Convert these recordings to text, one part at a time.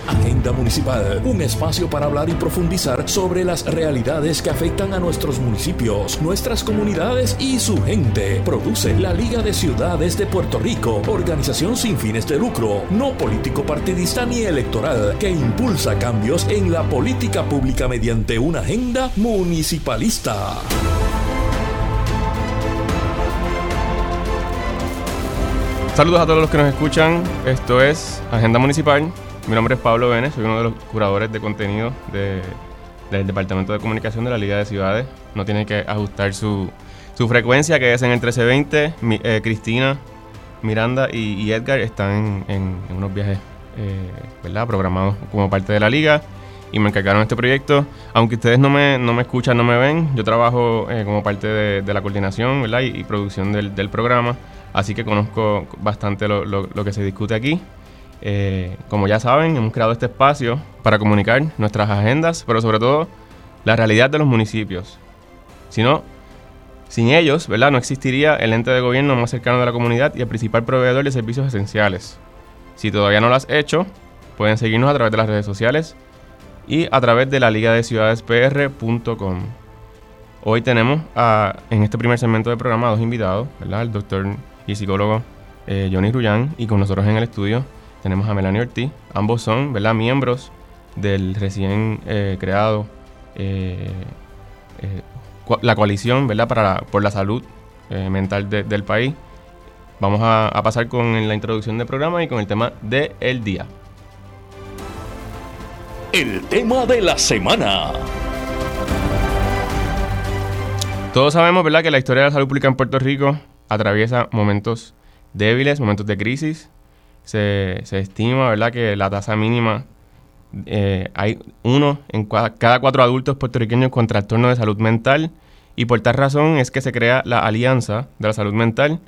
Agenda Municipal, un espacio para hablar y profundizar sobre las realidades que afectan a nuestros municipios, nuestras comunidades y su gente. Produce la Liga de Ciudades de Puerto Rico, organización sin fines de lucro, no político partidista ni electoral, que impulsa cambios en la política pública mediante una agenda municipalista. Saludos a todos los que nos escuchan. Esto es Agenda Municipal. Mi nombre es Pablo Vélez, soy uno de los curadores de contenido del Departamento de Comunicación de la Liga de Ciudades. No tiene que ajustar su frecuencia, que es en el 1320. Cristina, Miranda y Edgar están en unos viajes ¿verdad? Programados como parte de la Liga y me encargaron este proyecto. Aunque ustedes no me escuchan, no me ven, yo trabajo como parte de la coordinación, ¿verdad? y producción del programa, así que conozco bastante lo que se discute aquí. Como ya saben, hemos creado este espacio para comunicar nuestras agendas, pero sobre todo la realidad de los municipios. Sin ellos, ¿verdad? No existiría el ente de gobierno más cercano de la comunidad y el principal proveedor de servicios esenciales. Si todavía no lo has hecho, pueden seguirnos a través de las redes sociales y a través de la ligadeciudadespr.com. Hoy tenemos en este primer segmento del programa 2 invitados, ¿verdad? El doctor y psicólogo Johnny Rullán, y con nosotros en el estudio tenemos a Melanie Ortiz. Ambos son, ¿verdad?, miembros del recién creado la coalición, ¿verdad?, por la salud mental del país. Vamos a pasar con la introducción del programa y con el tema del día. El tema de la semana. Todos sabemos, ¿verdad?, que la historia de la salud pública en Puerto Rico atraviesa momentos débiles, momentos de crisis. Se estima, ¿verdad?, que la tasa mínima, hay uno en cada 4 adultos puertorriqueños con trastorno de salud mental, y por tal razón es que se crea la Alianza de la Salud Mental.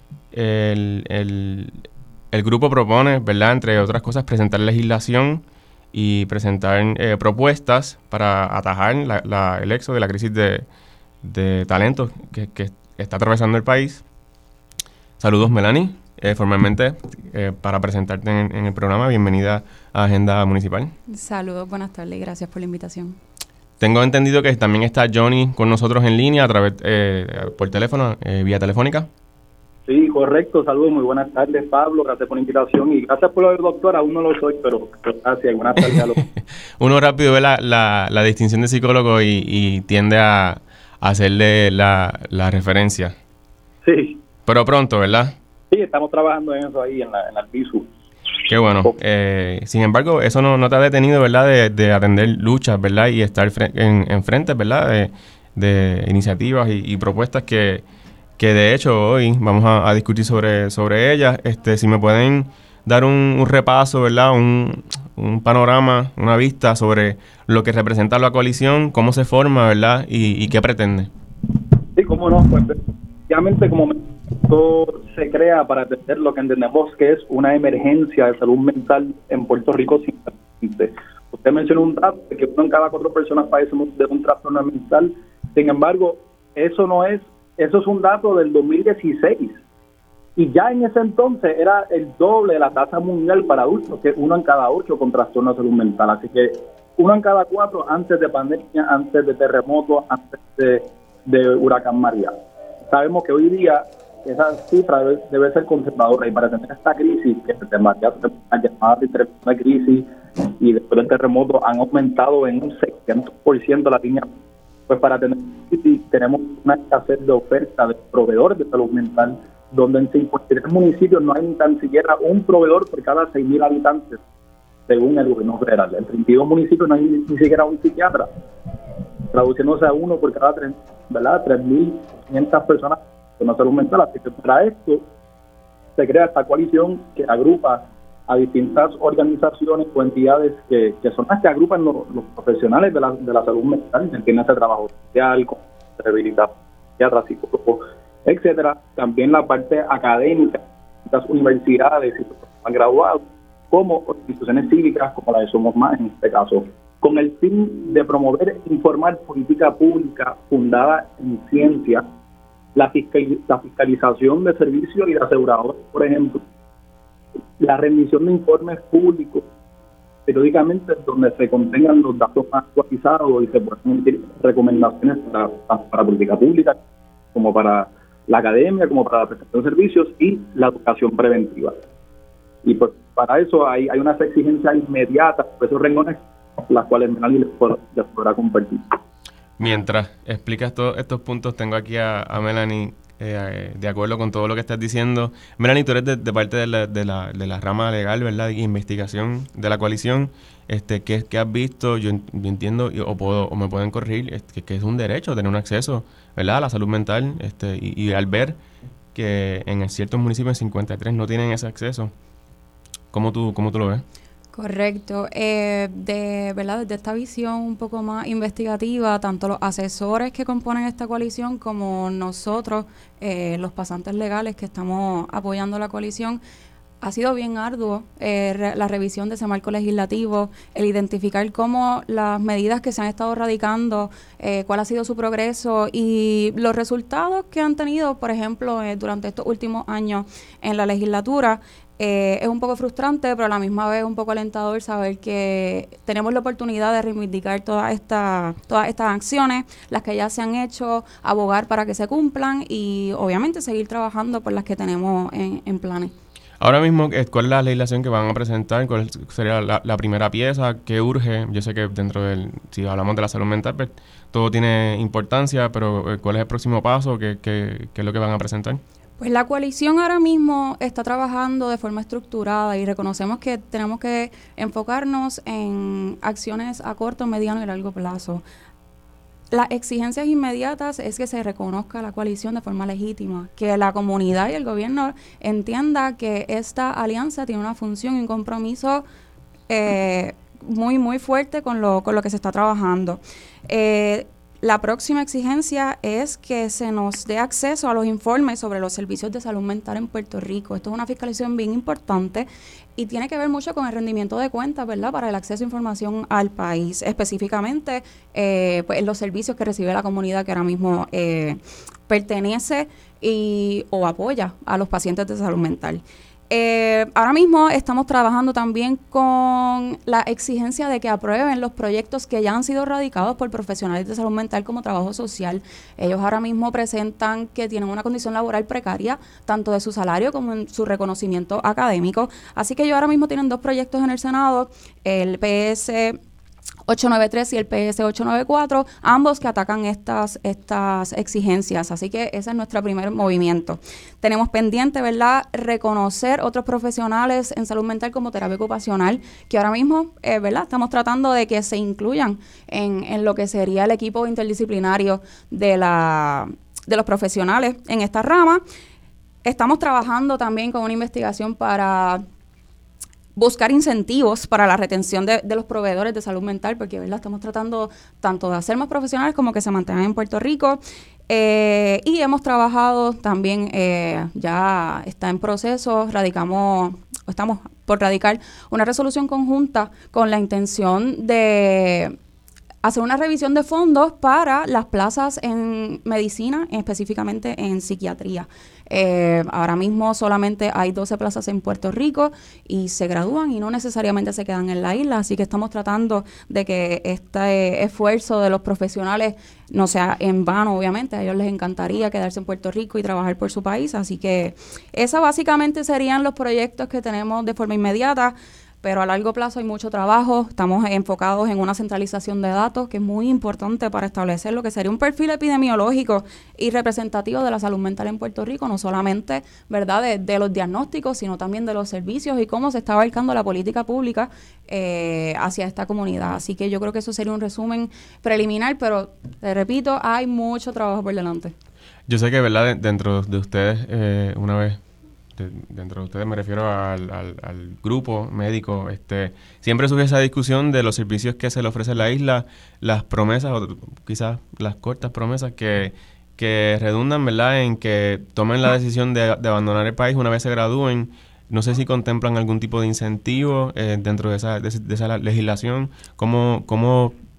El grupo propone, ¿verdad?, entre otras cosas, presentar legislación y presentar propuestas para atajar el éxodo de la crisis de talentos que está atravesando el país. Saludos, Melanie. Formalmente, para presentarte en el programa, bienvenida a Agenda Municipal. Saludos, buenas tardes, gracias por la invitación. Tengo entendido que también está Johnny con nosotros en línea por teléfono, vía telefónica. Sí, correcto. Saludos, muy buenas tardes, Pablo. Gracias por la invitación y gracias por lo del doctor. Aún no lo soy, pero gracias. Buenas tardes. Uno rápido ve la distinción de psicólogo y tiende a hacerle la referencia. Sí. Pero pronto, ¿verdad? Sí, estamos trabajando en eso ahí, en la PISU. Qué bueno. Sin embargo, eso no te ha detenido, ¿verdad?, de atender luchas, ¿verdad?, y estar en frente, ¿verdad?, de iniciativas y propuestas que de hecho hoy vamos a discutir sobre ellas. Si me pueden dar un repaso, ¿verdad?, un panorama, una vista sobre lo que representa la coalición, cómo se forma, ¿verdad?, y qué pretende. Sí, cómo no. Pues, obviamente, como esto se crea para atender lo que entendemos que es una emergencia de salud mental en Puerto Rico sin precedentes. Usted mencionó un dato de que 1 en cada 4 personas padecen de un trastorno mental. Sin embargo, eso es un dato del 2016. Y ya en ese entonces era el doble de la tasa mundial para adultos, que 1 en cada 8 con trastorno de salud mental. Así que 1 en cada 4 antes de pandemia, antes de terremoto, antes de huracán María. Sabemos que hoy día esa cifra debe ser conservadora, y para tener esta crisis, que se llamadas de crisis y después del terremoto han aumentado en un 600% la línea, pues para tener crisis tenemos una escasez de oferta de proveedores de salud mental, donde en 53 municipios no hay ni tan siquiera un proveedor por cada 6,000 habitantes, según el gobierno federal. En 32 municipios no hay ni siquiera un psiquiatra, traduciéndose a uno por cada 3,500 personas con salud mental. Así que para esto se crea esta coalición que agrupa a distintas organizaciones o entidades que son las que agrupan los profesionales de la salud mental, se entiende ese trabajo social, rehabilitación, psiquiatras, psicólogos, etcétera. También la parte académica, las universidades y los han graduado, como instituciones cívicas como la de Somos Más en este caso, con el fin de promover e informar política pública fundada en ciencia, la fiscalización de servicios y de aseguradores, por ejemplo, la rendición de informes públicos periódicamente donde se contengan los datos más actualizados y se puedan emitir recomendaciones para política pública, como para la academia, como para la prestación de servicios y la educación preventiva. Y pues para eso hay unas exigencias inmediatas por esos renglones, las cuales Melanie les podrá compartir. Mientras explicas todos estos puntos, tengo aquí a Melanie de acuerdo con todo lo que estás diciendo. Melanie, tú eres de parte de la rama legal, ¿verdad? Y investigación de la coalición. ¿Qué has visto? Yo entiendo, o me pueden corregir, que es un derecho tener un acceso, ¿verdad?, a la salud mental, y al ver que en ciertos municipios, en 53, no tienen ese acceso. ¿Cómo tú lo ves? Correcto. ¿Verdad? Desde esta visión un poco más investigativa, tanto los asesores que componen esta coalición como nosotros, los pasantes legales que estamos apoyando la coalición, ha sido bien arduo la revisión de ese marco legislativo, el identificar cómo las medidas que se han estado radicando, cuál ha sido su progreso y los resultados que han tenido, por ejemplo, durante estos últimos años en la legislatura. Es un poco frustrante, pero a la misma vez un poco alentador saber que tenemos la oportunidad de reivindicar todas estas acciones, las que ya se han hecho, abogar para que se cumplan y obviamente seguir trabajando por las que tenemos en planes. Ahora mismo, ¿cuál es la legislación que van a presentar? ¿Cuál sería la primera pieza? ¿Qué urge? Yo sé que si hablamos de la salud mental, pues, todo tiene importancia, pero ¿cuál es el próximo paso? ¿Qué es lo que van a presentar? Pues la coalición ahora mismo está trabajando de forma estructurada y reconocemos que tenemos que enfocarnos en acciones a corto, mediano y largo plazo. Las exigencias inmediatas es que se reconozca la coalición de forma legítima, que la comunidad y el gobierno entienda que esta alianza tiene una función y un compromiso muy, muy fuerte con lo que se está trabajando. La próxima exigencia es que se nos dé acceso a los informes sobre los servicios de salud mental en Puerto Rico. Esto es una fiscalización bien importante y tiene que ver mucho con el rendimiento de cuentas, ¿verdad?, para el acceso a información al país, específicamente pues los servicios que recibe la comunidad que ahora mismo pertenece o apoya a los pacientes de salud mental. Ahora mismo estamos trabajando también con la exigencia de que aprueben los proyectos que ya han sido radicados por profesionales de salud mental como trabajo social. Ellos ahora mismo presentan que tienen una condición laboral precaria, tanto de su salario como en su reconocimiento académico. Así que ellos ahora mismo tienen dos proyectos en el Senado, el PS 893 y el PS 894, ambos que atacan estas exigencias. Así que ese es nuestro primer movimiento. Tenemos pendiente, ¿verdad?, reconocer otros profesionales en salud mental como terapia ocupacional, que ahora mismo, ¿verdad?, estamos tratando de que se incluyan en lo que sería el equipo interdisciplinario de los profesionales en esta rama. Estamos trabajando también con una investigación para buscar incentivos para la retención de los proveedores de salud mental, porque, ¿verdad?, estamos tratando tanto de hacer más profesionales como que se mantengan en Puerto Rico. Y hemos trabajado también, ya está en proceso, estamos por radicar una resolución conjunta con la intención de hacer una revisión de fondos para las plazas en medicina, específicamente en psiquiatría. Ahora mismo solamente hay 12 plazas en Puerto Rico y se gradúan y no necesariamente se quedan en la isla, así que estamos tratando de que este esfuerzo de los profesionales no sea en vano. Obviamente a ellos les encantaría quedarse en Puerto Rico y trabajar por su país, así que esos básicamente serían los proyectos que tenemos de forma inmediata. Pero a largo plazo hay mucho trabajo. Estamos enfocados en una centralización de datos que es muy importante para establecer lo que sería un perfil epidemiológico y representativo de la salud mental en Puerto Rico, no solamente, ¿verdad?, de los diagnósticos, sino también de los servicios y cómo se está abarcando la política pública hacia esta comunidad. Así que yo creo que eso sería un resumen preliminar, pero te repito, hay mucho trabajo por delante. Yo sé que, ¿verdad?, dentro de ustedes, una vez, dentro de ustedes me refiero al grupo médico, siempre surge esa discusión de los servicios que se le ofrece a la isla, las promesas o quizás las cortas promesas que redundan, ¿verdad?, en que tomen la decisión de abandonar el país una vez se gradúen. No sé si contemplan algún tipo de incentivo dentro de esa legislación. ¿Cómo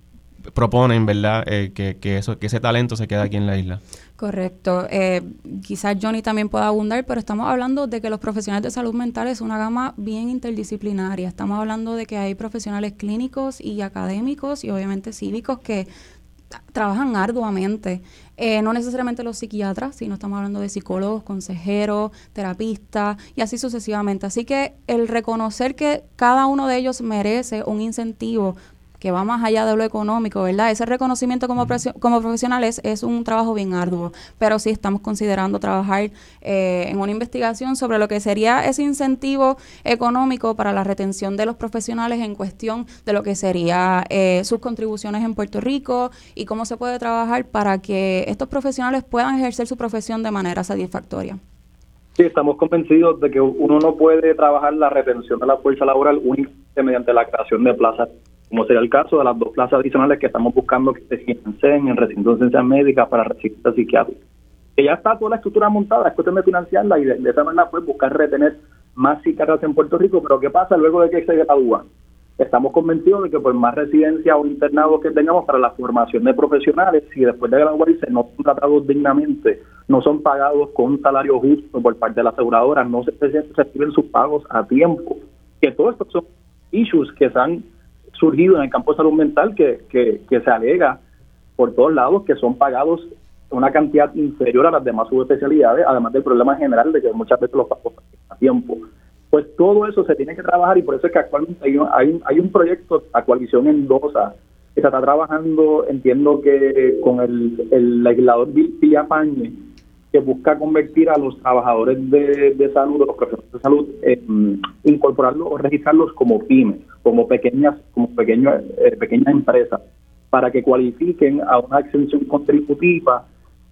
proponen, ¿verdad? Que ese talento se quede aquí en la isla. Correcto. Quizás Johnny también pueda abundar, pero estamos hablando de que los profesionales de salud mental es una gama bien interdisciplinaria. Estamos hablando de que hay profesionales clínicos y académicos y obviamente cívicos que trabajan arduamente. No necesariamente los psiquiatras, sino estamos hablando de psicólogos, consejeros, terapistas y así sucesivamente. Así que el reconocer que cada uno de ellos merece un incentivo que va más allá de lo económico, ¿verdad? Ese reconocimiento como profesionales es un trabajo bien arduo, pero sí estamos considerando trabajar en una investigación sobre lo que sería ese incentivo económico para la retención de los profesionales en cuestión de lo que sería sus contribuciones en Puerto Rico y cómo se puede trabajar para que estos profesionales puedan ejercer su profesión de manera satisfactoria. Sí, estamos convencidos de que uno no puede trabajar la retención de la fuerza laboral únicamente mediante la creación de plazas, como sería el caso de las 2 plazas adicionales que estamos buscando que se financien en recintos de ciencias médicas para recintos psiquiátricos. Que ya está toda la estructura montada, es cuestión de financiarla y de esa manera pues buscar retener más psiquiatras en Puerto Rico, pero ¿qué pasa luego de que se gradúan? Estamos convencidos de que por más residencia o internados que tengamos para la formación de profesionales, si después de graduarse no son tratados dignamente, no son pagados con un salario justo por parte de la aseguradora, no se reciben sus pagos a tiempo, que todos estos son issues que se han surgido en el campo de salud mental que se alega por todos lados que son pagados una cantidad inferior a las demás subespecialidades, además del problema general de que muchas veces los pagos a tiempo. Pues todo eso se tiene que trabajar y por eso es que actualmente hay un proyecto, la coalición Endosa, que se está trabajando, entiendo que con el legislador Villafañe, que busca convertir a los trabajadores de salud, los profesionales de salud, incorporarlos o registrarlos como pymes, como pequeñas empresas, para que cualifiquen a una exención contributiva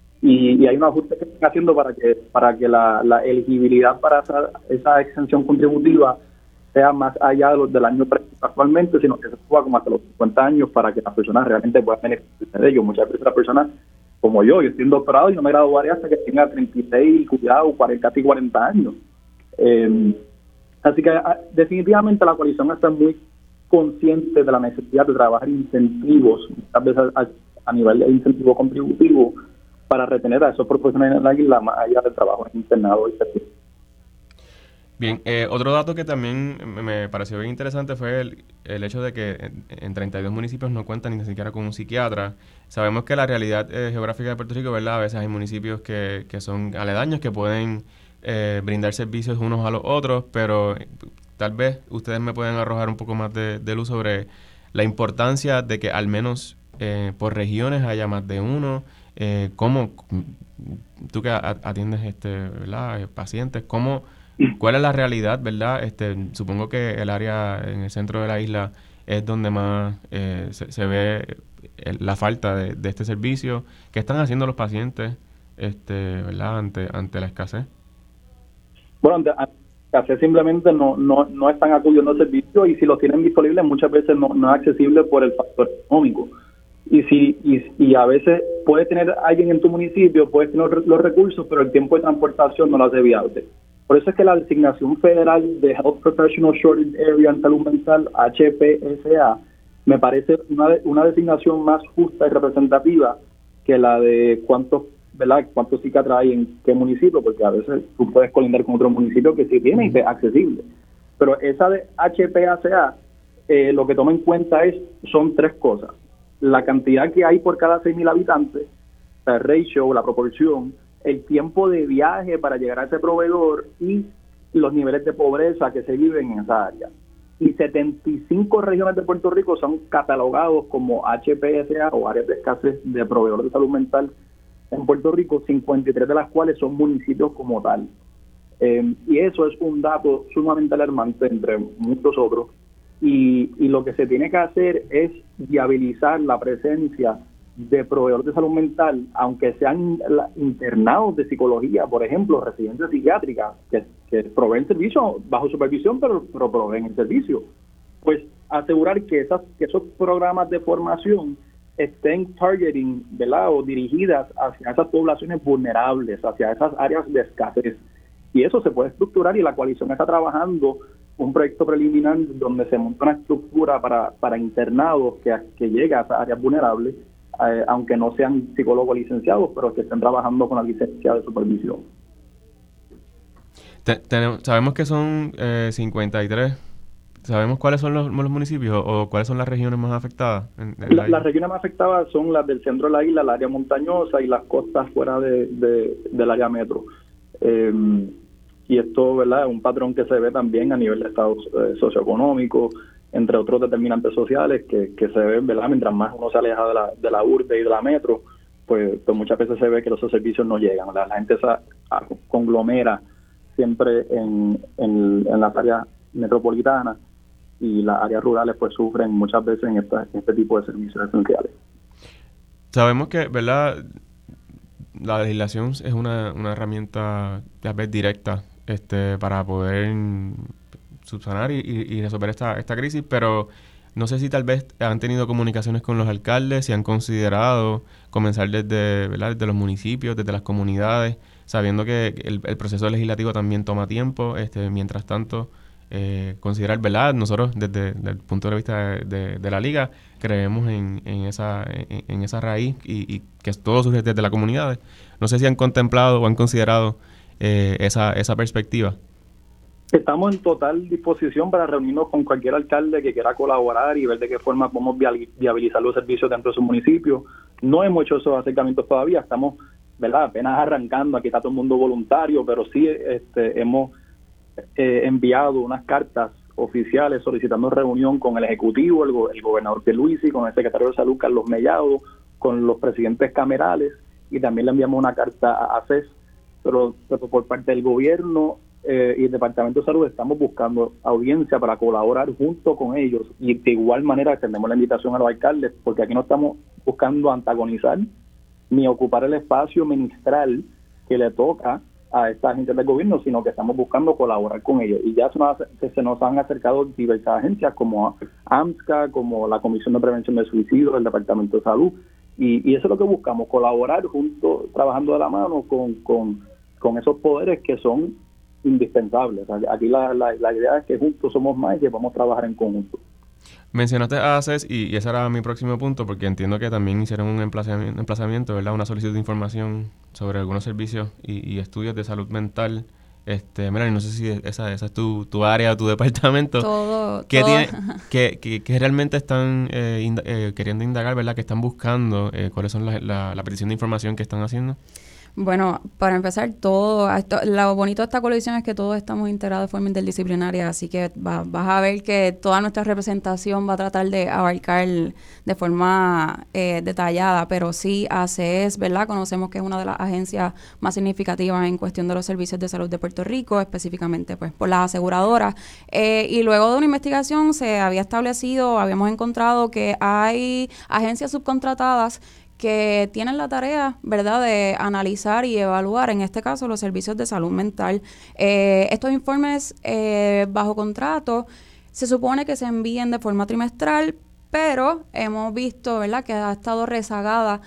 y hay un ajuste que están haciendo para que la elegibilidad para esa exención contributiva sea más allá de los del año actualmente, sino que se suba como hasta los 50 años para que las personas realmente puedan beneficiarse de ello. Muchas veces las personas como yo estoy en doctorado y no me graduaré hasta que tenga 36, cuidado, casi 40 años. Así que definitivamente la coalición está muy consciente de la necesidad de trabajar incentivos, muchas veces a nivel de incentivo contributivo, para retener a esos profesionales en la isla más allá del trabajo en internado y servicio. Bien, otro dato que también me pareció bien interesante fue el hecho de que en 32 municipios no cuentan ni siquiera con un psiquiatra. Sabemos que la realidad geográfica de Puerto Rico, ¿verdad? A veces hay municipios que son aledaños, que pueden brindar servicios unos a los otros, pero tal vez ustedes me pueden arrojar un poco más de luz sobre la importancia de que al menos por regiones haya más de uno. ¿Cómo tú que atiendes ¿verdad? Pacientes, cuál es la realidad, verdad? Supongo que el área en el centro de la isla es donde más se ve la falta de este servicio. ¿Qué están haciendo los pacientes, verdad, ante la escasez? Bueno, ante la escasez simplemente no están acudiendo al servicio y si los tienen disponibles muchas veces no es accesible por el factor económico. Y a veces puedes tener a alguien en tu municipio, puedes tener los recursos, pero el tiempo de transportación no lo hace viable. Por eso es que la designación federal de Health Professional Shortage Area en salud mental, HPSA, me parece una designación más justa y representativa que la de cuántos psiquiatras hay en qué municipio, porque a veces tú puedes colindar con otro municipio que sí tiene y es accesible. Pero esa de HPSA, lo que toma en cuenta son 3 cosas. La cantidad que hay por cada 6,000 habitantes, el ratio, la proporción, el tiempo de viaje para llegar a ese proveedor y los niveles de pobreza que se viven en esa área. Y 75 regiones de Puerto Rico son catalogados como HPSA o áreas de escasez de proveedores de salud mental en Puerto Rico, 53 de las cuales son municipios como tal. Y eso es un dato sumamente alarmante entre muchos otros. Y lo que se tiene que hacer es viabilizar la presencia de proveedores de salud mental, aunque sean internados de psicología, por ejemplo, residencias psiquiátricas, que proveen servicio bajo supervisión, pero proveen el servicio. Pues asegurar que esos programas de formación estén targeting, ¿verdad?, o dirigidas hacia esas poblaciones vulnerables, hacia esas áreas de escasez. Y eso se puede estructurar y la coalición está trabajando un proyecto preliminar donde se monta una estructura para internados que llegue a esas áreas vulnerables, aunque no sean psicólogos licenciados, pero que estén trabajando con la licencia de supervisión. Sabemos que son 53. ¿Sabemos cuáles son los municipios o cuáles son las regiones más afectadas? Las regiones más afectadas son las del centro de la isla, el área montañosa y las costas fuera del área metro. Y esto, ¿verdad?, es un patrón que se ve también a nivel de estado socioeconómico, entre otros determinantes sociales que se ven, ¿verdad?, mientras más uno se aleja de la urbe y de la metro, pues muchas veces se ve que esos servicios no llegan. La gente se conglomera siempre en las áreas metropolitanas, y las áreas rurales pues sufren muchas veces en este tipo de servicios esenciales. Sabemos que, ¿verdad?, la legislación es una herramienta tal vez directa para poder subsanar y resolver esta crisis, pero no sé si tal vez han tenido comunicaciones con los alcaldes, si han considerado comenzar desde los municipios, desde las comunidades, sabiendo que el proceso legislativo también toma tiempo. Mientras tanto, considerar, ¿verdad? Nosotros desde el punto de vista de la liga creemos en esa raíz y que todo surge desde las comunidades. No sé si han contemplado o han considerado esa perspectiva. Estamos en total disposición para reunirnos con cualquier alcalde que quiera colaborar y ver de qué forma podemos viabilizar los servicios dentro de su municipio. No hemos hecho esos acercamientos todavía, estamos, ¿verdad?, apenas arrancando. Aquí está todo el mundo voluntario, pero sí hemos enviado unas cartas oficiales solicitando reunión con el Ejecutivo, el gobernador Pierluisi, con el secretario de Salud Carlos Mellado, con los presidentes camerales, y también le enviamos una carta a ACES, pero por parte del gobierno y el Departamento de Salud estamos buscando audiencia para colaborar junto con ellos, y de igual manera extendemos la invitación a los alcaldes, porque aquí no estamos buscando antagonizar ni ocupar el espacio ministral que le toca a esta agencias del gobierno, sino que estamos buscando colaborar con ellos. Y ya se nos han acercado diversas agencias como AMSCA, como la Comisión de Prevención del Suicidio del Departamento de Salud, y eso es lo que buscamos, colaborar juntos, trabajando de la mano con esos poderes que son indispensables. Aquí la idea es que juntos somos más y que vamos a trabajar en conjunto. Mencionaste a ACES y ese era mi próximo punto, porque entiendo que también hicieron un emplazamiento, ¿verdad?, una solicitud de información sobre algunos servicios y estudios de salud mental. Melanie, no sé si esa es tu área, tu departamento. Todo. ¿Qué realmente están queriendo indagar, ¿verdad?, que están buscando? ¿Cuáles son la petición de información que están haciendo? Bueno, para empezar, lo bonito de esta coalición es que todos estamos integrados de forma interdisciplinaria, así que vas a ver que toda nuestra representación va a tratar de abarcar de forma detallada, pero sí, ACES, ¿verdad? Conocemos que es una de las agencias más significativas en cuestión de los servicios de salud de Puerto Rico, específicamente pues por las aseguradoras, y luego de una investigación habíamos encontrado que hay agencias subcontratadas que tienen la tarea, ¿verdad?, de analizar y evaluar, en este caso, los servicios de salud mental. Estos informes bajo contrato se supone que se envíen de forma trimestral, pero hemos visto, ¿verdad?, que ha estado rezagada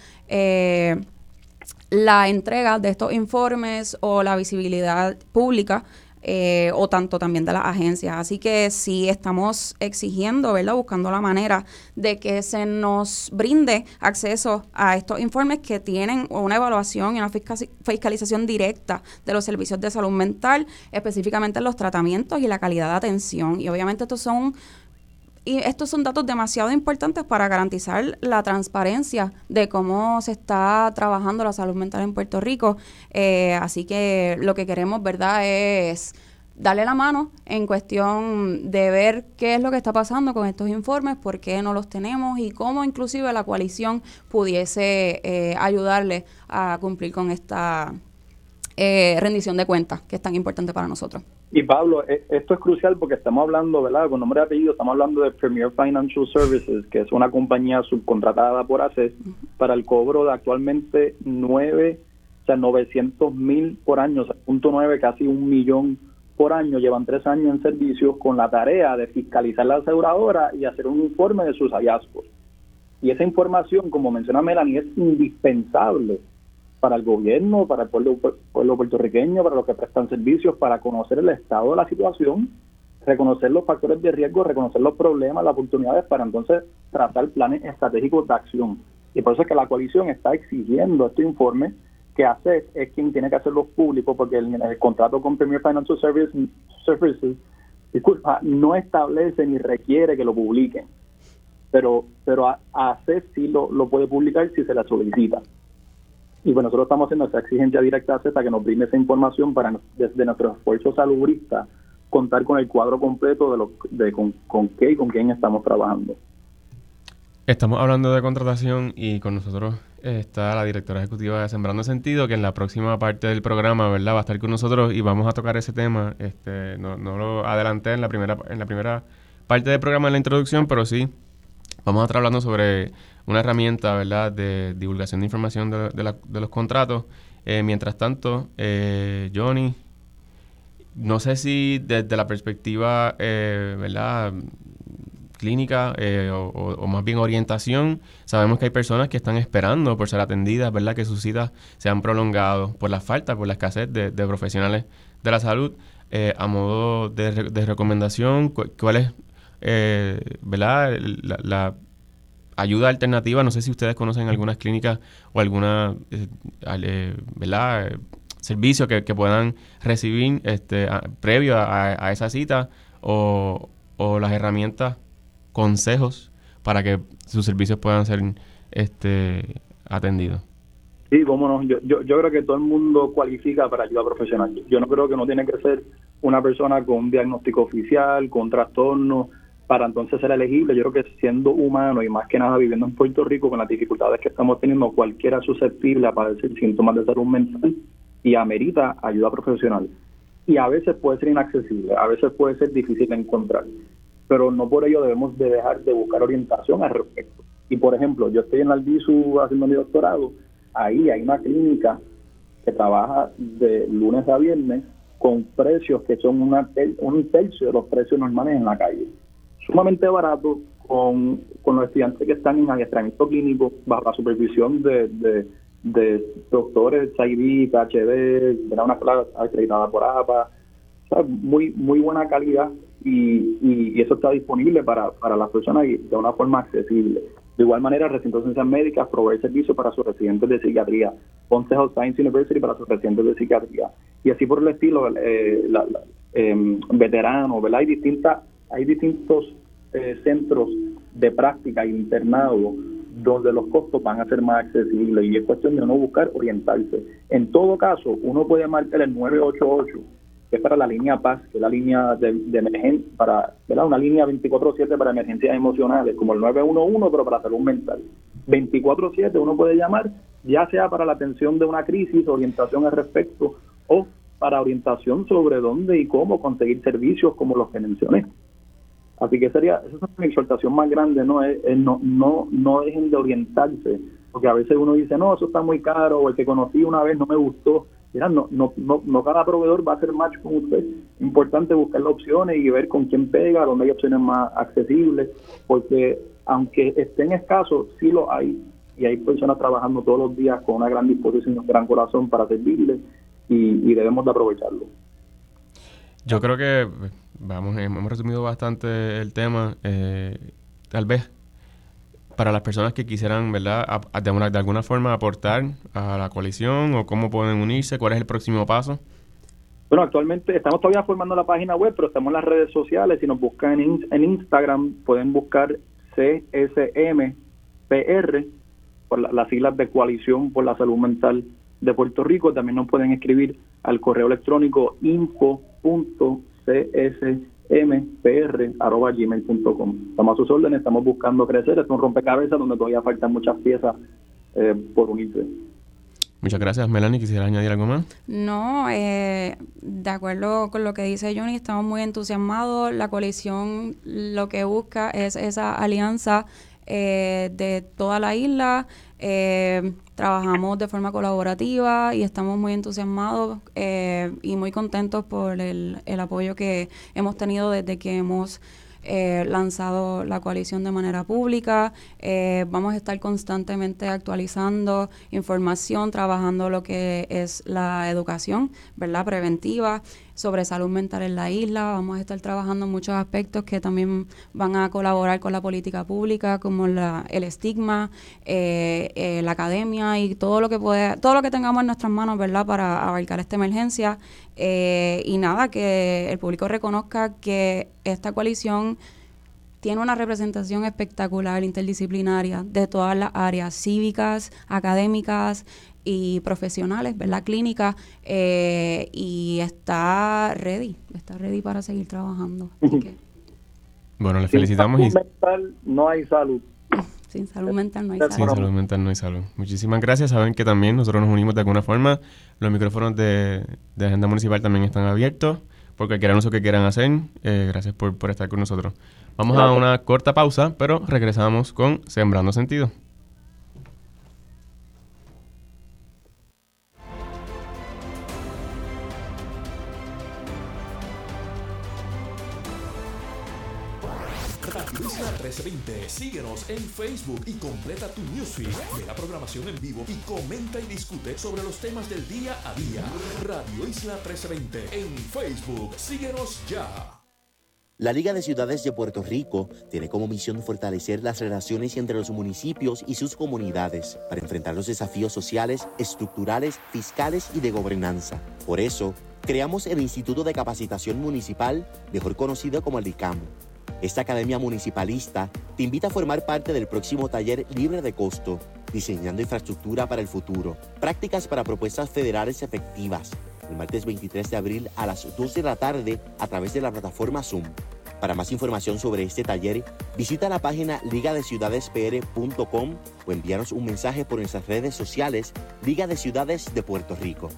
la entrega de estos informes o la visibilidad pública, o tanto también de las agencias. Así que sí estamos exigiendo, ¿verdad?, buscando la manera de que se nos brinde acceso a estos informes que tienen una evaluación y una fiscalización directa de los servicios de salud mental, específicamente los tratamientos y la calidad de atención. Y obviamente estos son datos demasiado importantes para garantizar la transparencia de cómo se está trabajando la salud mental en Puerto Rico. Así que lo que queremos, ¿verdad?, es darle la mano en cuestión de ver qué es lo que está pasando con estos informes, por qué no los tenemos y cómo inclusive la coalición pudiese ayudarle a cumplir con esta rendición de cuentas que es tan importante para nosotros. Y Pablo, esto es crucial porque estamos hablando, ¿verdad?, con nombre y apellido, estamos hablando de Premier Financial Services, que es una compañía subcontratada por ACES para el cobro de actualmente 900,000 por año, 0.9, casi 1 millón por año. Llevan 3 años en servicio con la tarea de fiscalizar la aseguradora y hacer un informe de sus hallazgos. Y esa información, como menciona Melanie, es indispensable para el gobierno, para el pueblo puertorriqueño, para los que prestan servicios, para conocer el estado de la situación reconocer los factores de riesgo, reconocer los problemas, las oportunidades para entonces trazar planes estratégicos de acción. Y por eso es que la coalición está exigiendo este informe, que ACES es quien tiene que hacerlo público, porque el contrato con Premier Financial Services, disculpa, no establece ni requiere que lo publiquen. Pero ACES sí lo puede publicar si se la solicita. Y bueno, nosotros estamos haciendo esa exigencia directa a ACES para que nos brinde esa información para, desde nuestro esfuerzo salubrista, contar con el cuadro completo de con qué y con quién estamos trabajando. Estamos hablando de contratación y con nosotros está la directora ejecutiva de Sembrando Sentido, que en la próxima parte del programa, ¿verdad?, va a estar con nosotros y vamos a tocar ese tema. No lo adelanté en la primera parte del programa, en la introducción, pero sí vamos a estar hablando sobre una herramienta, ¿verdad?, de divulgación de información de los contratos. Mientras tanto, Johnny, no sé si desde la perspectiva, ¿verdad?, clínica o más bien orientación, sabemos que hay personas que están esperando por ser atendidas, ¿verdad?, que sus citas se han prolongado por la falta, por la escasez de profesionales de la salud. A modo de recomendación, ¿cuál es, ¿verdad?, la ayuda alternativa? No sé si ustedes conocen algunas clínicas o alguna, ¿verdad?, servicio que puedan recibir previo a esa cita o las herramientas, consejos para que sus servicios puedan ser atendidos. Sí, cómo no. Yo creo que todo el mundo cualifica para ayuda profesional. Yo no creo que uno tiene que ser una persona con un diagnóstico oficial, con trastornos, para entonces ser elegible. Yo creo que siendo humano y más que nada viviendo en Puerto Rico con las dificultades que estamos teniendo, cualquiera es susceptible a padecer síntomas de salud mental y amerita ayuda profesional. Y a veces puede ser inaccesible, a veces puede ser difícil de encontrar, pero no por ello debemos de dejar de buscar orientación al respecto. Y por ejemplo, yo estoy en la Albizu haciendo mi doctorado, ahí hay una clínica que trabaja de lunes a viernes con precios que son un tercio de los precios normales en la calle. Sumamente barato, con los estudiantes que están en adiestramiento clínico bajo la supervisión de doctores PsyD, PhD, de una escuela acreditada por APA. O sea, muy buena calidad y eso está disponible para las personas y de una forma accesible. De igual manera, recintos de ciencias médicas provee servicio para sus residentes de psiquiatría, Ponce Health Science University para sus residentes de psiquiatría, y así por el estilo, veteranos, ¿verdad? Hay distintos centros de práctica e internado donde los costos van a ser más accesibles y es cuestión de uno buscar orientarse. En todo caso, uno puede marcar el 988, que es para la línea Paz, que es la línea de emergencia, ¿verdad?, una línea 24/7 para emergencias emocionales, como el 911, pero para salud mental. 24/7 uno puede llamar, ya sea para la atención de una crisis, orientación al respecto, o para orientación sobre dónde y cómo conseguir servicios como los que mencioné. Así que esa es una exhortación más grande, no dejen de orientarse, porque a veces uno dice, no, eso está muy caro, o el que conocí una vez no me gustó. Mira, no cada proveedor va a hacer match con usted. Es importante buscar las opciones y ver con quién pega, dónde hay opciones más accesibles, porque aunque estén escasos, sí lo hay, y hay personas trabajando todos los días con una gran disposición y un gran corazón para servirles, y debemos de aprovecharlo. Yo creo que hemos resumido bastante el tema. Tal vez para las personas que quisieran, ¿verdad?, de alguna forma aportar a la coalición, o cómo pueden unirse, ¿cuál es el próximo paso? Bueno, actualmente estamos todavía formando la página web, pero estamos en las redes sociales. Si nos buscan en Instagram, pueden buscar CSMPR, por las siglas de Coalición por la Salud Mental de Puerto Rico. También nos pueden escribir al correo electrónico info.csmpr@gmail.com. Estamos a sus órdenes, estamos buscando crecer. Es un rompecabezas donde todavía faltan muchas piezas por unirse. Muchas gracias. Melanie, ¿quisieras añadir algo más? No, de acuerdo con lo que dice Johnny, estamos muy entusiasmados. La coalición lo que busca es esa alianza de toda la isla. Trabajamos de forma colaborativa y estamos muy entusiasmados y muy contentos por el apoyo que hemos tenido desde que hemos lanzado la coalición de manera pública. Vamos a estar constantemente actualizando información, trabajando lo que es la educación, ¿verdad?, preventiva sobre salud mental en la isla. Vamos a estar trabajando en muchos aspectos que también van a colaborar con la política pública, como el estigma, la academia y todo lo que tengamos en nuestras manos, ¿verdad?, para abarcar esta emergencia. Y nada, que el público reconozca que esta coalición tiene una representación espectacular, interdisciplinaria, de todas las áreas cívicas, académicas y profesionales, ¿verdad?, clínicas, y está ready para seguir trabajando. Así que, bueno, les felicitamos. Sin salud mental no hay salud. Sin salud mental no hay salud. Sin salud mental no hay salud. Muchísimas gracias. Saben que también nosotros nos unimos de alguna forma. Los micrófonos de Agenda Municipal también están abiertos por cualquier anuncio que quieran hacer. Gracias por estar con nosotros. Vamos a una corta pausa, pero regresamos con Sembrando Sentido. Radio Isla 1320. Síguenos en Facebook y completa tu newsfeed de la programación en vivo y comenta y discute sobre los temas del día a día. Radio Isla 1320 en Facebook. Síguenos ya. La Liga de Ciudades de Puerto Rico tiene como misión fortalecer las relaciones entre los municipios y sus comunidades para enfrentar los desafíos sociales, estructurales, fiscales y de gobernanza. Por eso, creamos el Instituto de Capacitación Municipal, mejor conocido como el ICAMU. Esta academia municipalista te invita a formar parte del próximo taller libre de costo, Diseñando Infraestructura para el Futuro, Prácticas para Propuestas Federales Efectivas, el martes 23 de abril a las 2 de la tarde a través de la plataforma Zoom. Para más información sobre este taller, visita la página ligadeciudadespr.com o envíanos un mensaje por nuestras redes sociales Liga de Ciudades de Puerto Rico.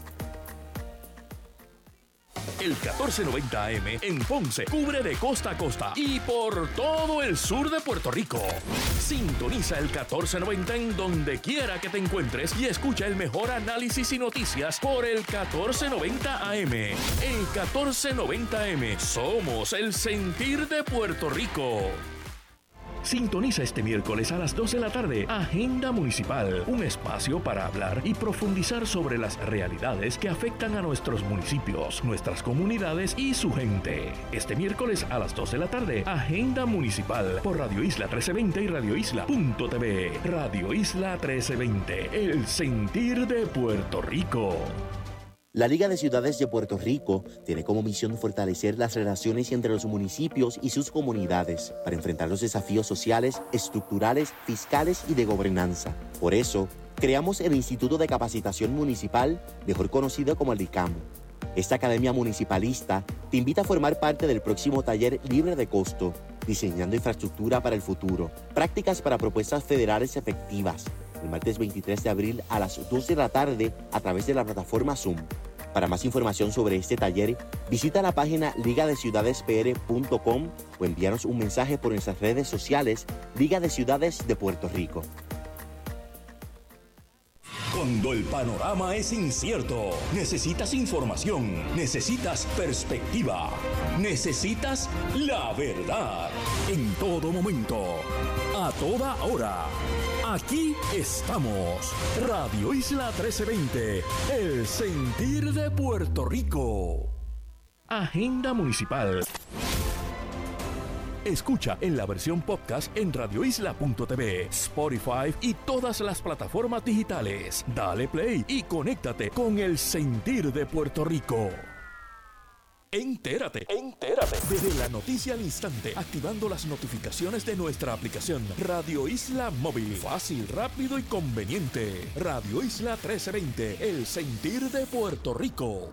El 1490 AM en Ponce cubre de costa a costa y por todo el sur de Puerto Rico. Sintoniza el 1490 en donde quiera que te encuentres y escucha el mejor análisis y noticias por el 1490 AM. El 1490 AM. Somos el sentir de Puerto Rico. Sintoniza este miércoles a las 2 de la tarde Agenda Municipal, un espacio para hablar y profundizar sobre las realidades que afectan a nuestros municipios, nuestras comunidades y su gente. Este miércoles a las 2 de la tarde Agenda Municipal por Radio Isla 1320 y radioisla.tv. Radio Isla 1320, el sentir de Puerto Rico. La Liga de Ciudades de Puerto Rico tiene como misión fortalecer las relaciones entre los municipios y sus comunidades para enfrentar los desafíos sociales, estructurales, fiscales y de gobernanza. Por eso, creamos el Instituto de Capacitación Municipal, mejor conocido como el ICAMU. Esta academia municipalista te invita a formar parte del próximo taller libre de costo, Diseñando Infraestructura para el Futuro, Prácticas para Propuestas Federales Efectivas, el martes 23 de abril a las 2 de la tarde a través de la plataforma Zoom. Para más información sobre este taller, visita la página ligadeciudadespr.com o envíanos un mensaje por nuestras redes sociales Liga de Ciudades de Puerto Rico. Cuando el panorama es incierto, necesitas información, necesitas perspectiva, necesitas la verdad. En todo momento, a toda hora. Aquí estamos. Radio Isla 1320, el sentir de Puerto Rico. Agenda Municipal. Escucha en la versión podcast en radioisla.tv, Spotify y todas las plataformas digitales. Dale play y conéctate con el sentir de Puerto Rico. Entérate de la noticia al instante, activando las notificaciones de nuestra aplicación Radio Isla Móvil. Fácil, rápido y conveniente. Radio Isla 1320, el sentir de Puerto Rico.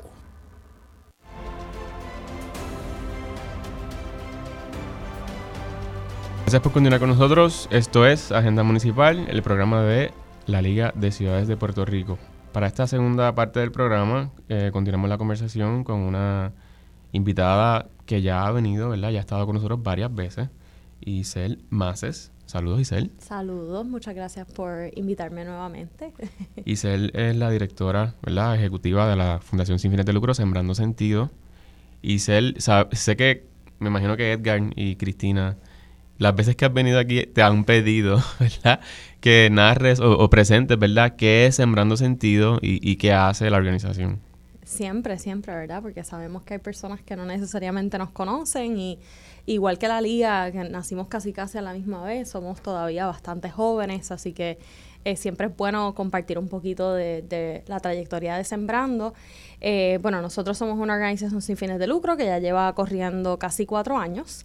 Gracias por continuar con nosotros. Esto es Agenda Municipal, el programa de la Liga de Ciudades de Puerto Rico. Para esta segunda parte del programa, continuamos la conversación con una invitada que ya ha venido, ¿verdad? Ya ha estado con nosotros varias veces, Isel Maces. Saludos, Isel. Saludos, muchas gracias por invitarme nuevamente. Isel es la directora, ¿verdad?, ejecutiva de la Fundación Sin Fines de Lucro, Sembrando Sentido. Isel, sé que me imagino que Edgar y Cristina, las veces que has venido aquí te han pedido, ¿verdad?, que narres o presentes, ¿verdad?, qué es Sembrando Sentido y qué hace la organización. Siempre, ¿verdad? Porque sabemos que hay personas que no necesariamente nos conocen y igual que la Liga, que nacimos casi a la misma vez, somos todavía bastante jóvenes, así que siempre es bueno compartir un poquito de la trayectoria de Sembrando. Bueno, nosotros somos una organización sin fines de lucro que ya lleva corriendo casi 4 años.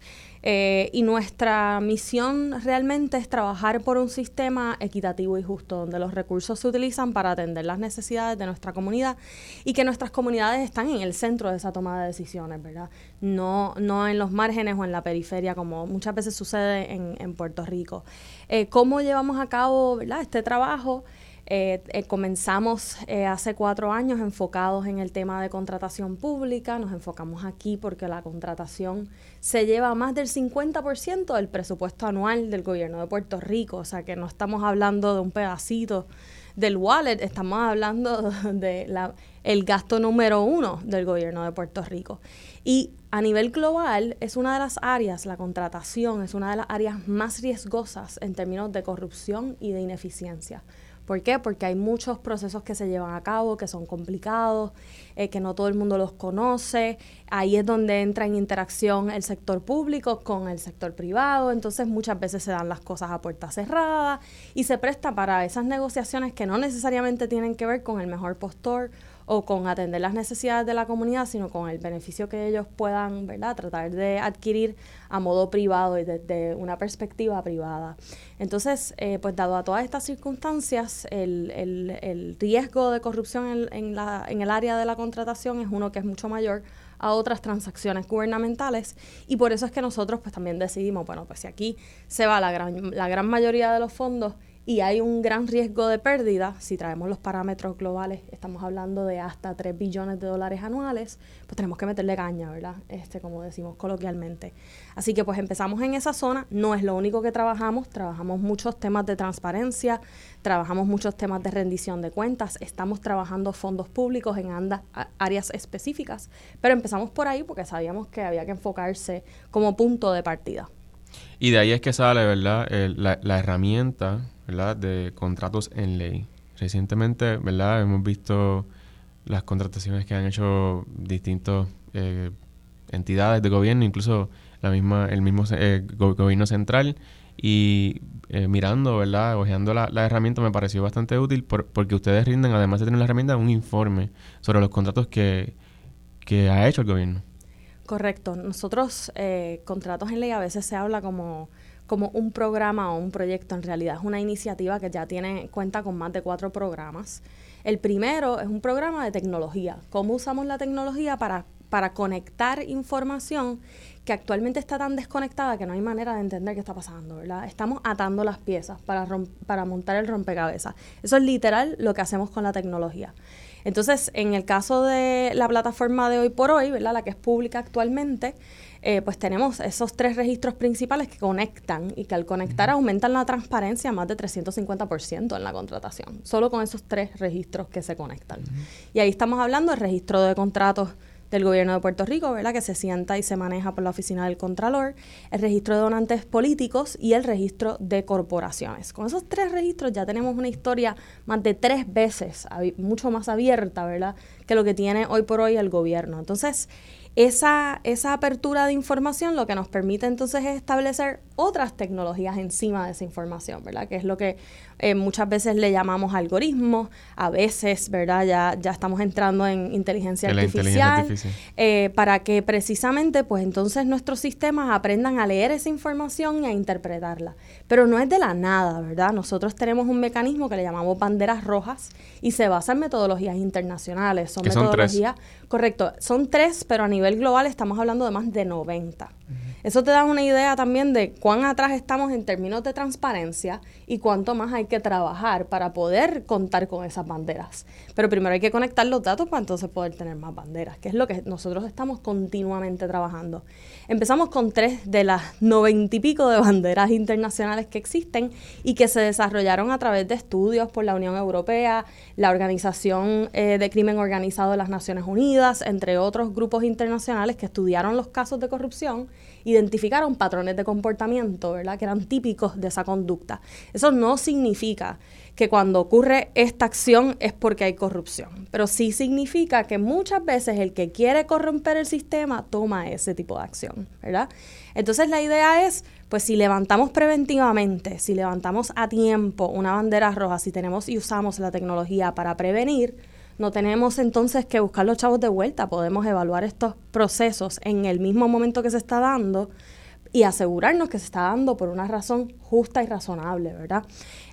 Y nuestra misión realmente es trabajar por un sistema equitativo y justo, donde los recursos se utilizan para atender las necesidades de nuestra comunidad y que nuestras comunidades están en el centro de esa toma de decisiones, ¿verdad? No en los márgenes o en la periferia, como muchas veces sucede en Puerto Rico. ¿Cómo llevamos a cabo, ¿verdad?, este trabajo? Comenzamos hace 4 años enfocados en el tema de contratación pública. Nos enfocamos aquí porque la contratación se lleva más del 50% del presupuesto anual del gobierno de Puerto Rico, o sea que no estamos hablando de un pedacito del wallet, estamos hablando de el gasto número 1 del gobierno de Puerto Rico. Y a nivel global es una de las áreas, la contratación es una de las áreas más riesgosas en términos de corrupción y de ineficiencia. ¿Por qué? Porque hay muchos procesos que se llevan a cabo, que son complicados, que no todo el mundo los conoce. Ahí es donde entra en interacción el sector público con el sector privado. Entonces, muchas veces se dan las cosas a puerta cerrada y se presta para esas negociaciones que no necesariamente tienen que ver con el mejor postor o con atender las necesidades de la comunidad, sino con el beneficio que ellos puedan, ¿verdad?, tratar de adquirir a modo privado y desde una perspectiva privada. Entonces, pues dado a todas estas circunstancias, el riesgo de corrupción en el área de la contratación es uno que es mucho mayor a otras transacciones gubernamentales, y por eso es que nosotros pues también decidimos, bueno, pues si aquí se va la gran mayoría de los fondos y hay un gran riesgo de pérdida, si traemos los parámetros globales, estamos hablando de hasta $3 billones anuales, pues tenemos que meterle caña, ¿verdad? Como decimos coloquialmente. Así que pues empezamos en esa zona, no es lo único que trabajamos muchos temas de transparencia, trabajamos muchos temas de rendición de cuentas, estamos trabajando fondos públicos en áreas específicas, pero empezamos por ahí porque sabíamos que había que enfocarse como punto de partida. Y de ahí es que sale, ¿verdad?, la herramienta, ¿verdad?, de contratos en ley. Recientemente, ¿verdad?, hemos visto las contrataciones que han hecho distintas entidades de gobierno, incluso el mismo gobierno central, y mirando, ¿verdad?, hojeando la herramienta, me pareció bastante útil porque ustedes rinden, además de tener la herramienta, un informe sobre los contratos que ha hecho el gobierno. Correcto. Nosotros, contratos en ley, a veces se habla como un programa o un proyecto. En realidad es una iniciativa que ya cuenta con más de 4 programas. El primero es un programa de tecnología. ¿Cómo usamos la tecnología para conectar información que actualmente está tan desconectada que no hay manera de entender qué está pasando, ¿verdad? Estamos atando las piezas para montar el rompecabezas. Eso es literal lo que hacemos con la tecnología. Entonces, en el caso de la plataforma de Hoy por Hoy, ¿verdad?, la que es pública actualmente, pues tenemos esos 3 registros principales que conectan y que al conectar aumentan la transparencia más de 350% en la contratación, solo con esos 3 registros que se conectan. Y ahí estamos hablando del registro de contratos del gobierno de Puerto Rico, ¿verdad?, que se sienta y se maneja por la Oficina del Contralor, el registro de donantes políticos y el registro de corporaciones. Con esos 3 registros ya tenemos una historia más de 3 veces, mucho más abierta, ¿verdad?, que lo que tiene hoy por hoy el gobierno. Entonces, esa apertura de información lo que nos permite entonces es establecer otras tecnologías encima de esa información, ¿verdad?, que es lo que muchas veces le llamamos algoritmos, a veces, ¿verdad?, ya estamos entrando en inteligencia artificial, para que precisamente pues entonces nuestros sistemas aprendan a leer esa información y a interpretarla. Pero no es de la nada, ¿verdad? Nosotros tenemos un mecanismo que le llamamos banderas rojas y se basa en metodologías internacionales. Son metodologías, correcto, son 3, pero a nivel global estamos hablando de más de 90. Eso te da una idea también de cuán atrás estamos en términos de transparencia y cuánto más hay que trabajar para poder contar con esas banderas. Pero primero hay que conectar los datos para entonces poder tener más banderas, que es lo que nosotros estamos continuamente trabajando. Empezamos con 3 de las 90 y pico de banderas internacionales que existen y que se desarrollaron a través de estudios por la Unión Europea, la Organización de Crimen Organizado de las Naciones Unidas, entre otros grupos internacionales que estudiaron los casos de corrupción, identificaron patrones de comportamiento, ¿verdad?, que eran típicos de esa conducta. Eso no significa que cuando ocurre esta acción es porque hay corrupción, pero sí significa que muchas veces el que quiere corromper el sistema toma ese tipo de acción, ¿verdad? Entonces la idea es, pues si levantamos preventivamente, si levantamos a tiempo una bandera roja, si tenemos y usamos la tecnología para prevenir, no tenemos entonces que buscar los chavos de vuelta, podemos evaluar estos procesos en el mismo momento que se está dando y asegurarnos que se está dando por una razón justa y razonable, ¿verdad?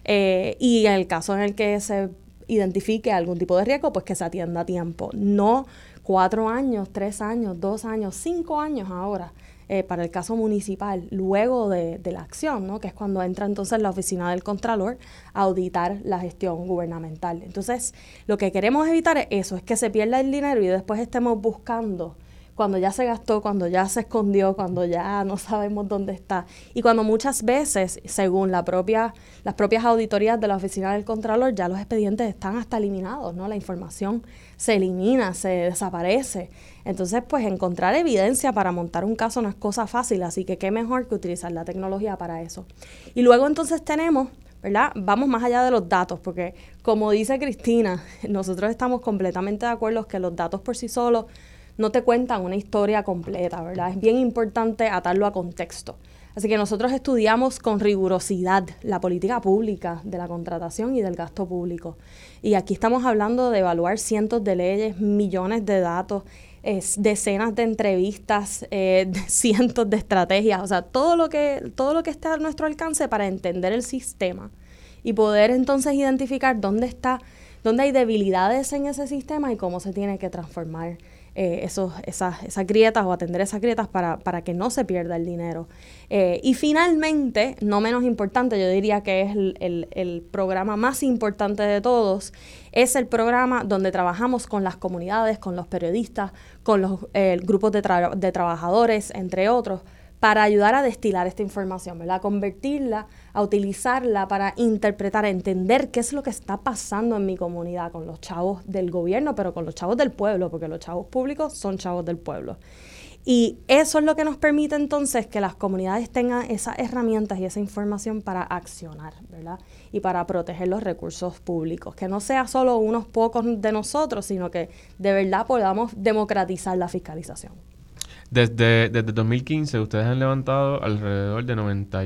Y en el caso en el que se identifique algún tipo de riesgo, pues que se atienda a tiempo. No 4 años, 3 años, 2 años, 5 años ahora, para el caso municipal, luego de la acción, ¿no?, que es cuando entra entonces la oficina del Contralor a auditar la gestión gubernamental. Entonces, lo que queremos evitar es eso, es que se pierda el dinero y después estemos buscando cuando ya se gastó, cuando ya se escondió, cuando ya no sabemos dónde está. Y cuando muchas veces, según las propias auditorías de la Oficina del Contralor, ya los expedientes están hasta eliminados, ¿no? La información se elimina, se desaparece. Entonces, pues encontrar evidencia para montar un caso no es cosa fácil, así que qué mejor que utilizar la tecnología para eso. Y luego entonces tenemos, ¿verdad? Vamos más allá de los datos, porque como dice Cristina, nosotros estamos completamente de acuerdo que los datos por sí solos no te cuentan una historia completa, ¿verdad? Es bien importante atarlo a contexto. Así que nosotros estudiamos con rigurosidad la política pública de la contratación y del gasto público. Y aquí estamos hablando de evaluar cientos de leyes, millones de datos, decenas de entrevistas, cientos de estrategias, o sea, todo lo que está a nuestro alcance para entender el sistema y poder entonces identificar dónde hay debilidades en ese sistema y cómo se tiene que transformar esas grietas o atender esas grietas para que no se pierda el dinero. Y finalmente, no menos importante, yo diría que es el programa más importante de todos, es el programa donde trabajamos con las comunidades, con los periodistas, con los grupos de trabajadores, entre otros, para ayudar a destilar esta información, ¿verdad? A convertirla, a utilizarla para interpretar, a entender qué es lo que está pasando en mi comunidad con los chavos del gobierno, pero con los chavos del pueblo, porque los chavos públicos son chavos del pueblo. Y eso es lo que nos permite entonces que las comunidades tengan esas herramientas y esa información para accionar, ¿verdad? Y para proteger los recursos públicos, que no sea solo unos pocos de nosotros, sino que de verdad podamos democratizar la fiscalización. Desde 2015 ustedes han levantado alrededor de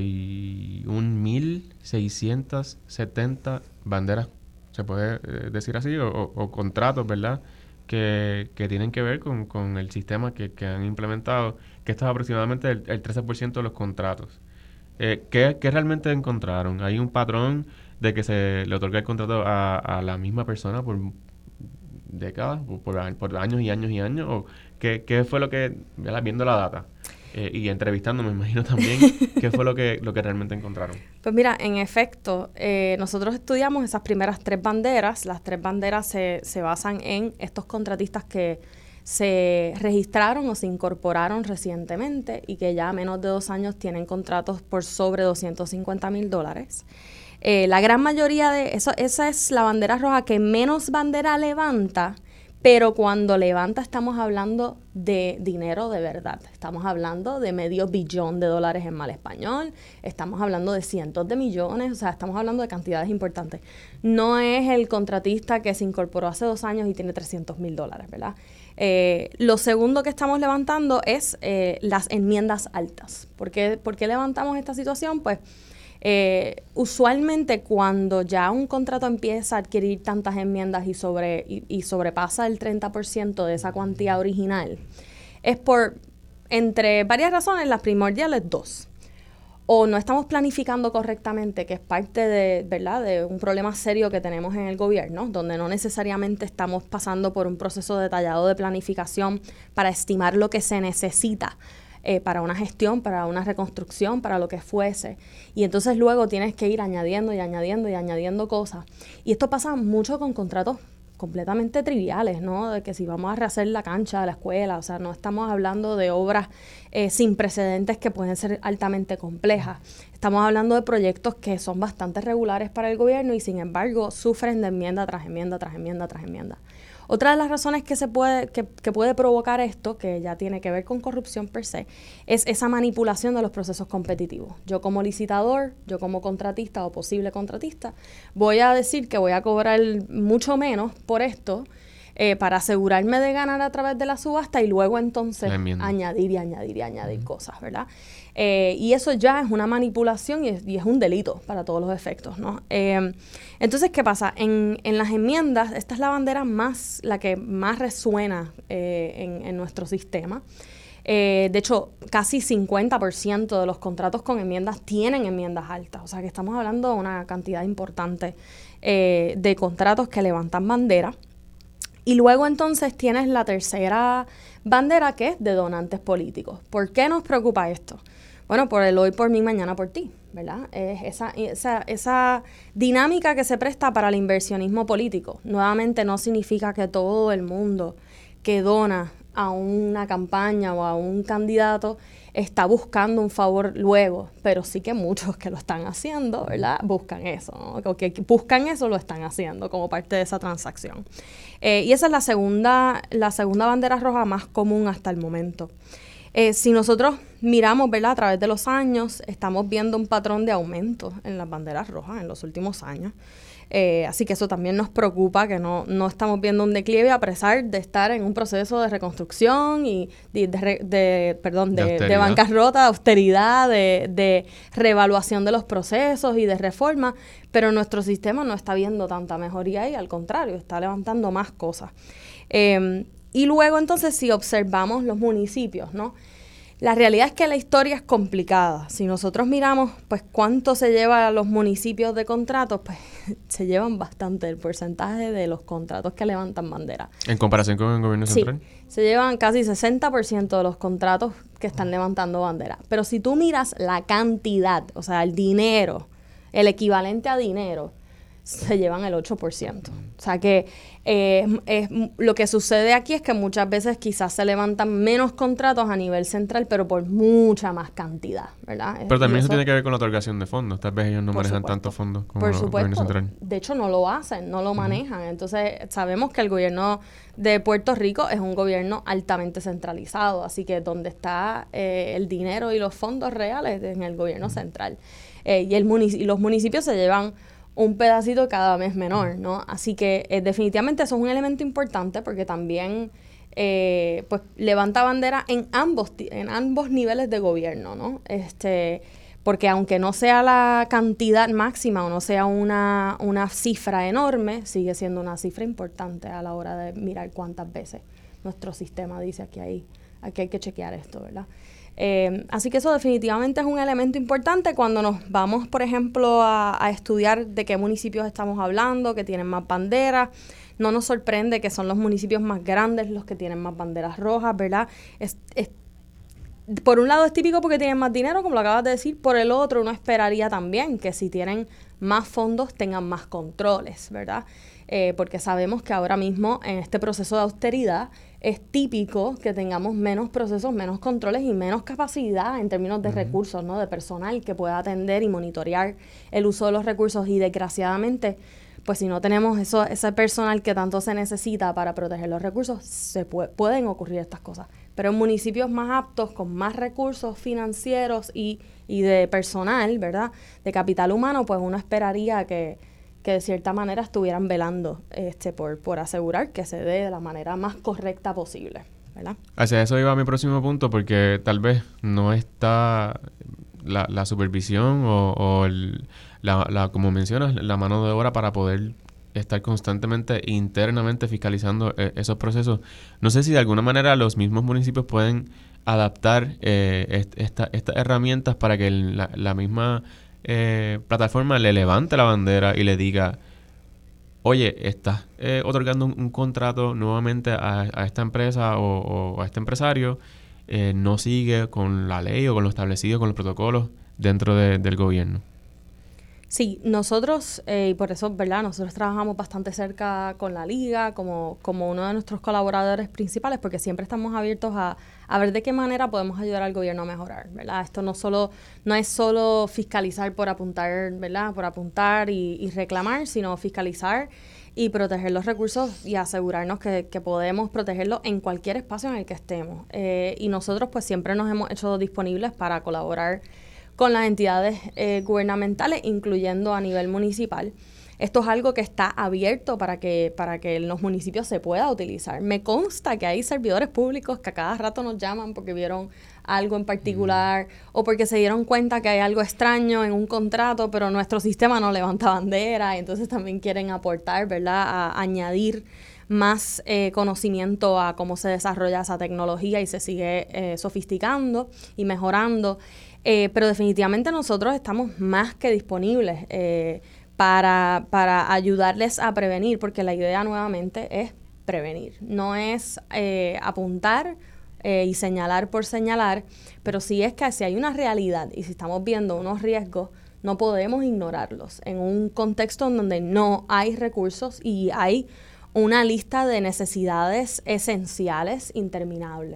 91.670 banderas, se puede decir así, o contratos, ¿verdad?, que tienen que ver con el sistema que han implementado, que esto es aproximadamente el 13% de los contratos. ¿Qué realmente encontraron? ¿Hay un patrón de que se le otorga el contrato a la misma persona por décadas, por años y años y años? ¿O qué fue lo que, viendo la data y entrevistando, me imagino también, qué fue lo que realmente encontraron? Pues mira, en efecto, nosotros estudiamos esas primeras 3 banderas. Las 3 banderas se basan en estos contratistas que se registraron o se incorporaron recientemente y que ya a menos de 2 años tienen contratos por sobre $250,000. La gran mayoría de eso, esa es la bandera roja que menos bandera levanta, pero cuando levanta estamos hablando de dinero de verdad. Estamos hablando de $500 millones en mal español, estamos hablando de cientos de millones, o sea, estamos hablando de cantidades importantes. No es el contratista que se incorporó hace 2 años y tiene $300,000, ¿verdad? Lo segundo que estamos levantando es las enmiendas altas. ¿Por qué levantamos esta situación? Pues usualmente cuando ya un contrato empieza a adquirir tantas enmiendas y sobrepasa el 30% de esa cuantía original, es por, entre varias razones, las primordiales 2. O no estamos planificando correctamente, que es parte de, ¿verdad?, de un problema serio que tenemos en el gobierno, donde no necesariamente estamos pasando por un proceso detallado de planificación para estimar lo que se necesita para una gestión, para una reconstrucción, para lo que fuese. Y entonces luego tienes que ir añadiendo y añadiendo y añadiendo cosas. Y esto pasa mucho con contratos completamente triviales, ¿no? De que si vamos a rehacer la cancha de la escuela, o sea, no estamos hablando de obras sin precedentes que pueden ser altamente complejas. Estamos hablando de proyectos que son bastante regulares para el gobierno y sin embargo sufren de enmienda tras enmienda tras enmienda tras enmienda. Otra de las razones que puede provocar esto, que ya tiene que ver con corrupción per se, es esa manipulación de los procesos competitivos. Yo como licitador, yo como contratista o posible contratista, voy a decir que voy a cobrar mucho menos por esto para asegurarme de ganar a través de la subasta y luego entonces añadir y añadir y añadir cosas, ¿verdad? Y eso ya es una manipulación y es un delito para todos los efectos, ¿no? Entonces, ¿qué pasa? En las enmiendas, esta es la bandera la que más resuena en nuestro sistema. De hecho, casi 50% de los contratos con enmiendas tienen enmiendas altas. O sea, que estamos hablando de una cantidad importante de contratos que levantan bandera. Y luego entonces tienes la tercera bandera, que es de donantes políticos. ¿Por qué nos preocupa esto? Bueno, por el hoy por mí, mañana por ti, ¿verdad? Es esa dinámica que se presta para el inversionismo político. Nuevamente, no significa que todo el mundo que dona a una campaña o a un candidato está buscando un favor luego, pero sí que muchos que lo están haciendo, ¿verdad? Buscan eso, ¿no? O que buscan eso lo están haciendo como parte de esa transacción. Y esa es la segunda bandera roja más común hasta el momento. Si nosotros miramos, ¿verdad? A través de los años, estamos viendo un patrón de aumento en las banderas rojas en los últimos años. Así que eso también nos preocupa, que no estamos viendo un declive a pesar de estar en un proceso de reconstrucción y de bancarrota, de austeridad, de reevaluación de los procesos y de reforma, pero nuestro sistema no está viendo tanta mejoría y al contrario, está levantando más cosas. Y luego entonces si observamos los municipios, ¿no? La realidad es que la historia es complicada. Si nosotros miramos, pues, cuánto se lleva a los municipios de contratos, pues, se llevan bastante el porcentaje de los contratos que levantan bandera. ¿En comparación con el gobierno central? Sí, se llevan casi 60% de los contratos que están levantando bandera. Pero si tú miras la cantidad, o sea, el dinero, el equivalente a dinero, se llevan el 8%. O sea que lo que sucede aquí es que muchas veces quizás se levantan menos contratos a nivel central, pero por mucha más cantidad, ¿verdad? Pero también eso tiene que ver con la otorgación de fondos. Tal vez ellos no manejan tantos fondos como el gobierno central. De hecho, no lo hacen, no lo manejan. Entonces, sabemos que el gobierno de Puerto Rico es un gobierno altamente centralizado, así que donde está el dinero y los fondos reales es en el gobierno central. Y los municipios se llevan un pedacito cada vez menor, ¿no? Así que definitivamente eso es un elemento importante porque también pues levanta bandera en ambos niveles de gobierno, ¿no? Porque aunque no sea la cantidad máxima o no sea una cifra enorme, sigue siendo una cifra importante a la hora de mirar cuántas veces nuestro sistema dice aquí hay que chequear esto, ¿verdad? Así que eso definitivamente es un elemento importante cuando nos vamos, por ejemplo, a estudiar de qué municipios estamos hablando, que tienen más banderas. No nos sorprende que son los municipios más grandes los que tienen más banderas rojas, ¿verdad? Por un lado es típico porque tienen más dinero, como lo acabas de decir. Por el otro, uno esperaría también que si tienen más fondos tengan más controles, ¿verdad? Porque sabemos que ahora mismo en este proceso de austeridad es típico que tengamos menos procesos, menos controles y menos capacidad en términos de recursos, ¿no? De personal que pueda atender y monitorear el uso de los recursos. Y desgraciadamente, pues si no tenemos ese personal que tanto se necesita para proteger los recursos, pueden ocurrir estas cosas. Pero en municipios más aptos, con más recursos financieros y de personal, ¿verdad? De capital humano, pues uno esperaría que de cierta manera estuvieran velando por asegurar que se dé de la manera más correcta posible, ¿verdad? Hacia eso iba mi próximo punto, porque tal vez no está la supervisión o como mencionas, la mano de obra para poder estar constantemente internamente fiscalizando esos procesos. No sé si de alguna manera los mismos municipios pueden adaptar estas herramientas para que la misma plataforma le levante la bandera y le diga: oye, estás otorgando un contrato nuevamente a esta empresa o a este empresario no sigue con la ley o con lo establecido, con los protocolos dentro del gobierno. Sí, nosotros, y por eso, ¿verdad? Nosotros trabajamos bastante cerca con la Liga como uno de nuestros colaboradores principales, porque siempre estamos abiertos a ver de qué manera podemos ayudar al gobierno a mejorar, ¿verdad? Esto no es solo fiscalizar por apuntar, ¿verdad? Por apuntar y reclamar, sino fiscalizar y proteger los recursos y asegurarnos que podemos protegerlos en cualquier espacio en el que estemos. Y nosotros pues siempre nos hemos hecho disponibles para colaborar con las entidades gubernamentales, incluyendo a nivel municipal. Esto es algo que está abierto para que en los municipios se pueda utilizar. Me consta que hay servidores públicos que a cada rato nos llaman porque vieron algo en particular o porque se dieron cuenta que hay algo extraño en un contrato, pero nuestro sistema no levanta bandera, y entonces también quieren aportar, ¿verdad?, a añadir más conocimiento a cómo se desarrolla esa tecnología y se sigue sofisticando y mejorando. Pero definitivamente nosotros estamos más que disponibles para ayudarles a prevenir, porque la idea nuevamente es prevenir, no es apuntar y señalar por señalar, pero sí es que si hay una realidad y si estamos viendo unos riesgos, no podemos ignorarlos en un contexto en donde no hay recursos y hay una lista de necesidades esenciales interminable.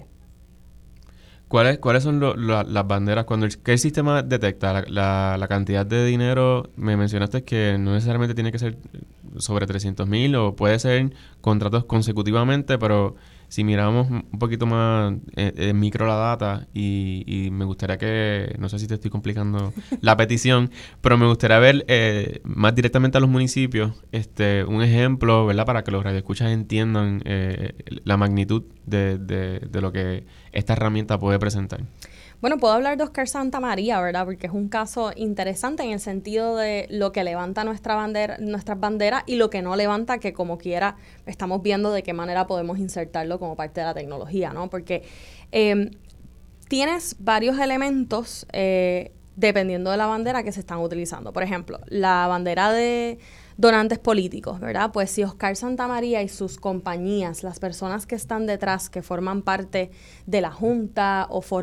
¿Cuáles son las banderas? ¿Qué el sistema detecta? La cantidad de dinero, me mencionaste que no necesariamente tiene que ser sobre 300,000 o puede ser contratos consecutivamente, pero si miramos un poquito más micro la data y me gustaría que, no sé si te estoy complicando la petición, pero me gustaría ver más directamente a los municipios un ejemplo, ¿verdad? Para que los radioescuchas entiendan la magnitud de lo que esta herramienta puede presentar. Bueno, puedo hablar de Oscar Santamaría, ¿verdad? Porque es un caso interesante en el sentido de lo que levanta nuestras banderas y lo que no levanta, que como quiera estamos viendo de qué manera podemos insertarlo como parte de la tecnología, ¿no? Porque tienes varios elementos dependiendo de la bandera que se están utilizando. Por ejemplo, la bandera de donantes políticos, ¿verdad? Pues si Oscar Santamaría y sus compañías, las personas que están detrás, que forman parte de la Junta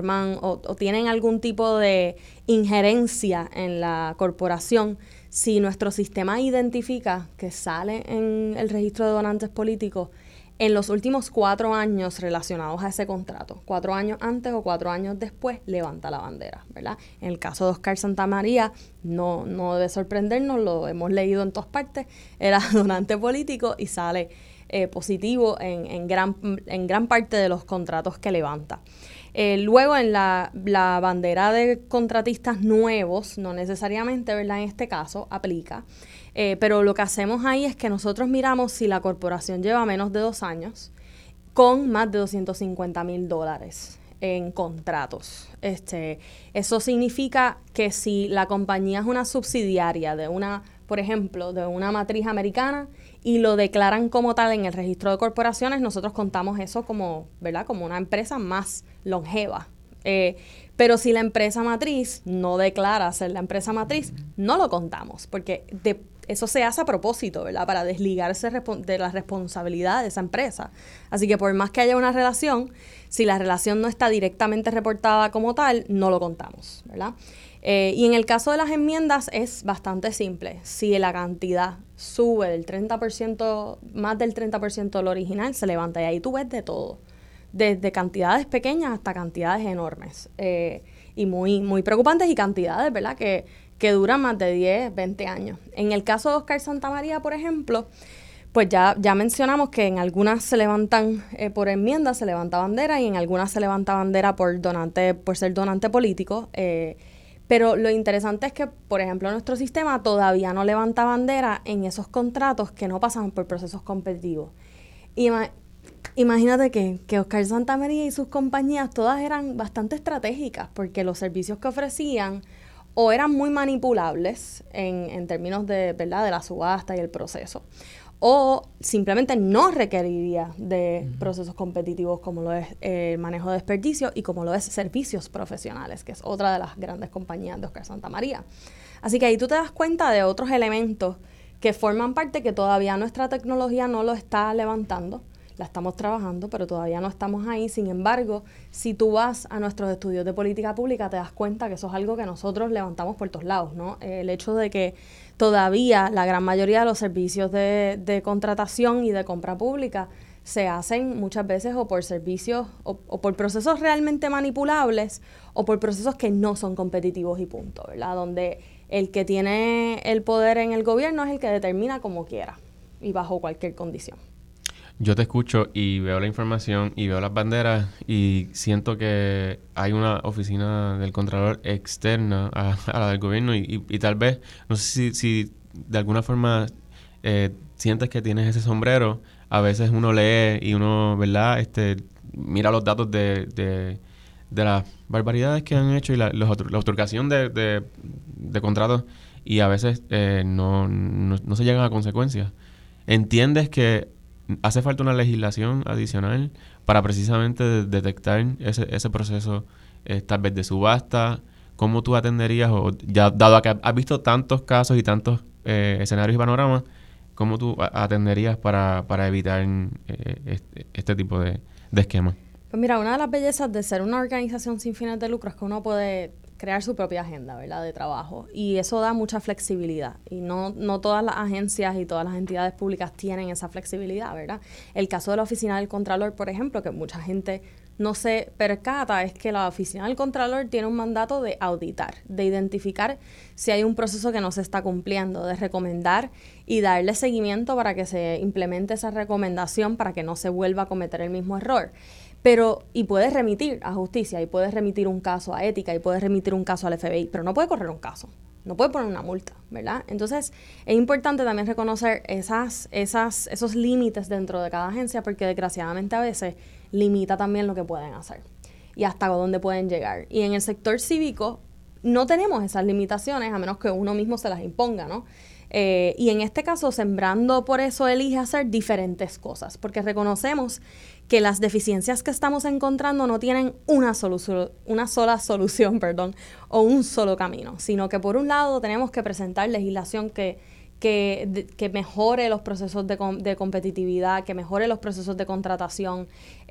o tienen algún tipo de injerencia en la corporación, si nuestro sistema identifica que sale en el registro de donantes políticos en los últimos 4 años relacionados a ese contrato, 4 años antes o 4 años después, levanta la bandera, ¿verdad? En el caso de Oscar Santamaría, no debe sorprendernos, lo hemos leído en todas partes, era donante político y sale positivo en gran parte de los contratos que levanta. Luego en la bandera de contratistas nuevos, no necesariamente, ¿verdad? En este caso aplica, pero lo que hacemos ahí es que nosotros miramos si la corporación lleva menos de 2 años con más de $250,000 en contratos. Eso significa que si la compañía es una subsidiaria de por ejemplo, de una matriz americana y lo declaran como tal en el registro de corporaciones, nosotros contamos eso como, ¿verdad?, como una empresa más longeva. Pero si la empresa matriz no declara ser la empresa matriz, no lo contamos, porque eso se hace a propósito, ¿verdad?, para desligarse de la responsabilidad de esa empresa. Así que por más que haya una relación, si la relación no está directamente reportada como tal, no lo contamos, ¿verdad? Y en el caso de las enmiendas es bastante simple. Si la cantidad sube del 30%, más del 30% del original, se levanta. Y ahí tú ves de todo, desde cantidades pequeñas hasta cantidades enormes. Y muy, muy preocupantes, y cantidades, ¿verdad?, que duran más de 10, 20 años. En el caso de Oscar Santamaría, por ejemplo, pues ya mencionamos que en algunas se levantan por enmienda, se levanta bandera, y en algunas se levanta bandera por ser donante político. Pero lo interesante es que, por ejemplo, nuestro sistema todavía no levanta bandera en esos contratos que no pasan por procesos competitivos. Imagínate que Oscar Santamaría y sus compañías todas eran bastante estratégicas, porque los servicios que ofrecían o eran muy manipulables en términos de, ¿verdad?, de la subasta y el proceso, o simplemente no requeriría de procesos competitivos como lo es el manejo de desperdicio y como lo es servicios profesionales, que es otra de las grandes compañías de Oscar Santamaría. Así que ahí tú te das cuenta de otros elementos que forman parte que todavía nuestra tecnología no lo está levantando. La estamos trabajando, pero todavía no estamos ahí. Sin embargo, si tú vas a nuestros estudios de política pública, te das cuenta que eso es algo que nosotros levantamos por todos lados, ¿no? El hecho de que todavía la gran mayoría de los servicios de contratación y de compra pública se hacen muchas veces o por servicios o por procesos realmente manipulables o por procesos que no son competitivos y punto, ¿verdad? Donde el que tiene el poder en el gobierno es el que determina como quiera y bajo cualquier condición. Yo te escucho y veo la información y veo las banderas y siento que hay una oficina del Contralor externa a la del gobierno y tal vez, no sé si de alguna forma sientes que tienes ese sombrero. A veces uno lee y uno, ¿verdad? Mira los datos de las barbaridades que han hecho y la otorgación de contratos y a veces no se llegan a consecuencias. ¿Entiendes que hace falta una legislación adicional para precisamente detectar ese proceso tal vez de subasta? ¿Cómo tú atenderías, o ya dado que has visto tantos casos y tantos escenarios y panoramas, cómo tú atenderías para evitar este tipo de esquemas? Pues mira, una de las bellezas de ser una organización sin fines de lucro es que uno puede crear su propia agenda, ¿verdad?, de trabajo, y eso da mucha flexibilidad, y no todas las agencias y todas las entidades públicas tienen esa flexibilidad, ¿verdad? El caso de la Oficina del Contralor, por ejemplo, que mucha gente no se percata, es que la Oficina del Contralor tiene un mandato de auditar, de identificar si hay un proceso que no se está cumpliendo, de recomendar y darle seguimiento para que se implemente esa recomendación para que no se vuelva a cometer el mismo error. Y puedes remitir a justicia, y puedes remitir un caso a ética, y puedes remitir un caso al FBI, pero no puede correr un caso, no puede poner una multa, ¿verdad? Entonces, es importante también reconocer esos límites dentro de cada agencia, porque desgraciadamente a veces limita también lo que pueden hacer y hasta dónde pueden llegar. Y en el sector cívico no tenemos esas limitaciones, a menos que uno mismo se las imponga, ¿no? Y en este caso, Sembrando por eso elige hacer diferentes cosas, porque reconocemos que las deficiencias que estamos encontrando no tienen una sola solución, o un solo camino, sino que por un lado tenemos que presentar legislación que mejore los procesos de competitividad, que mejore los procesos de contratación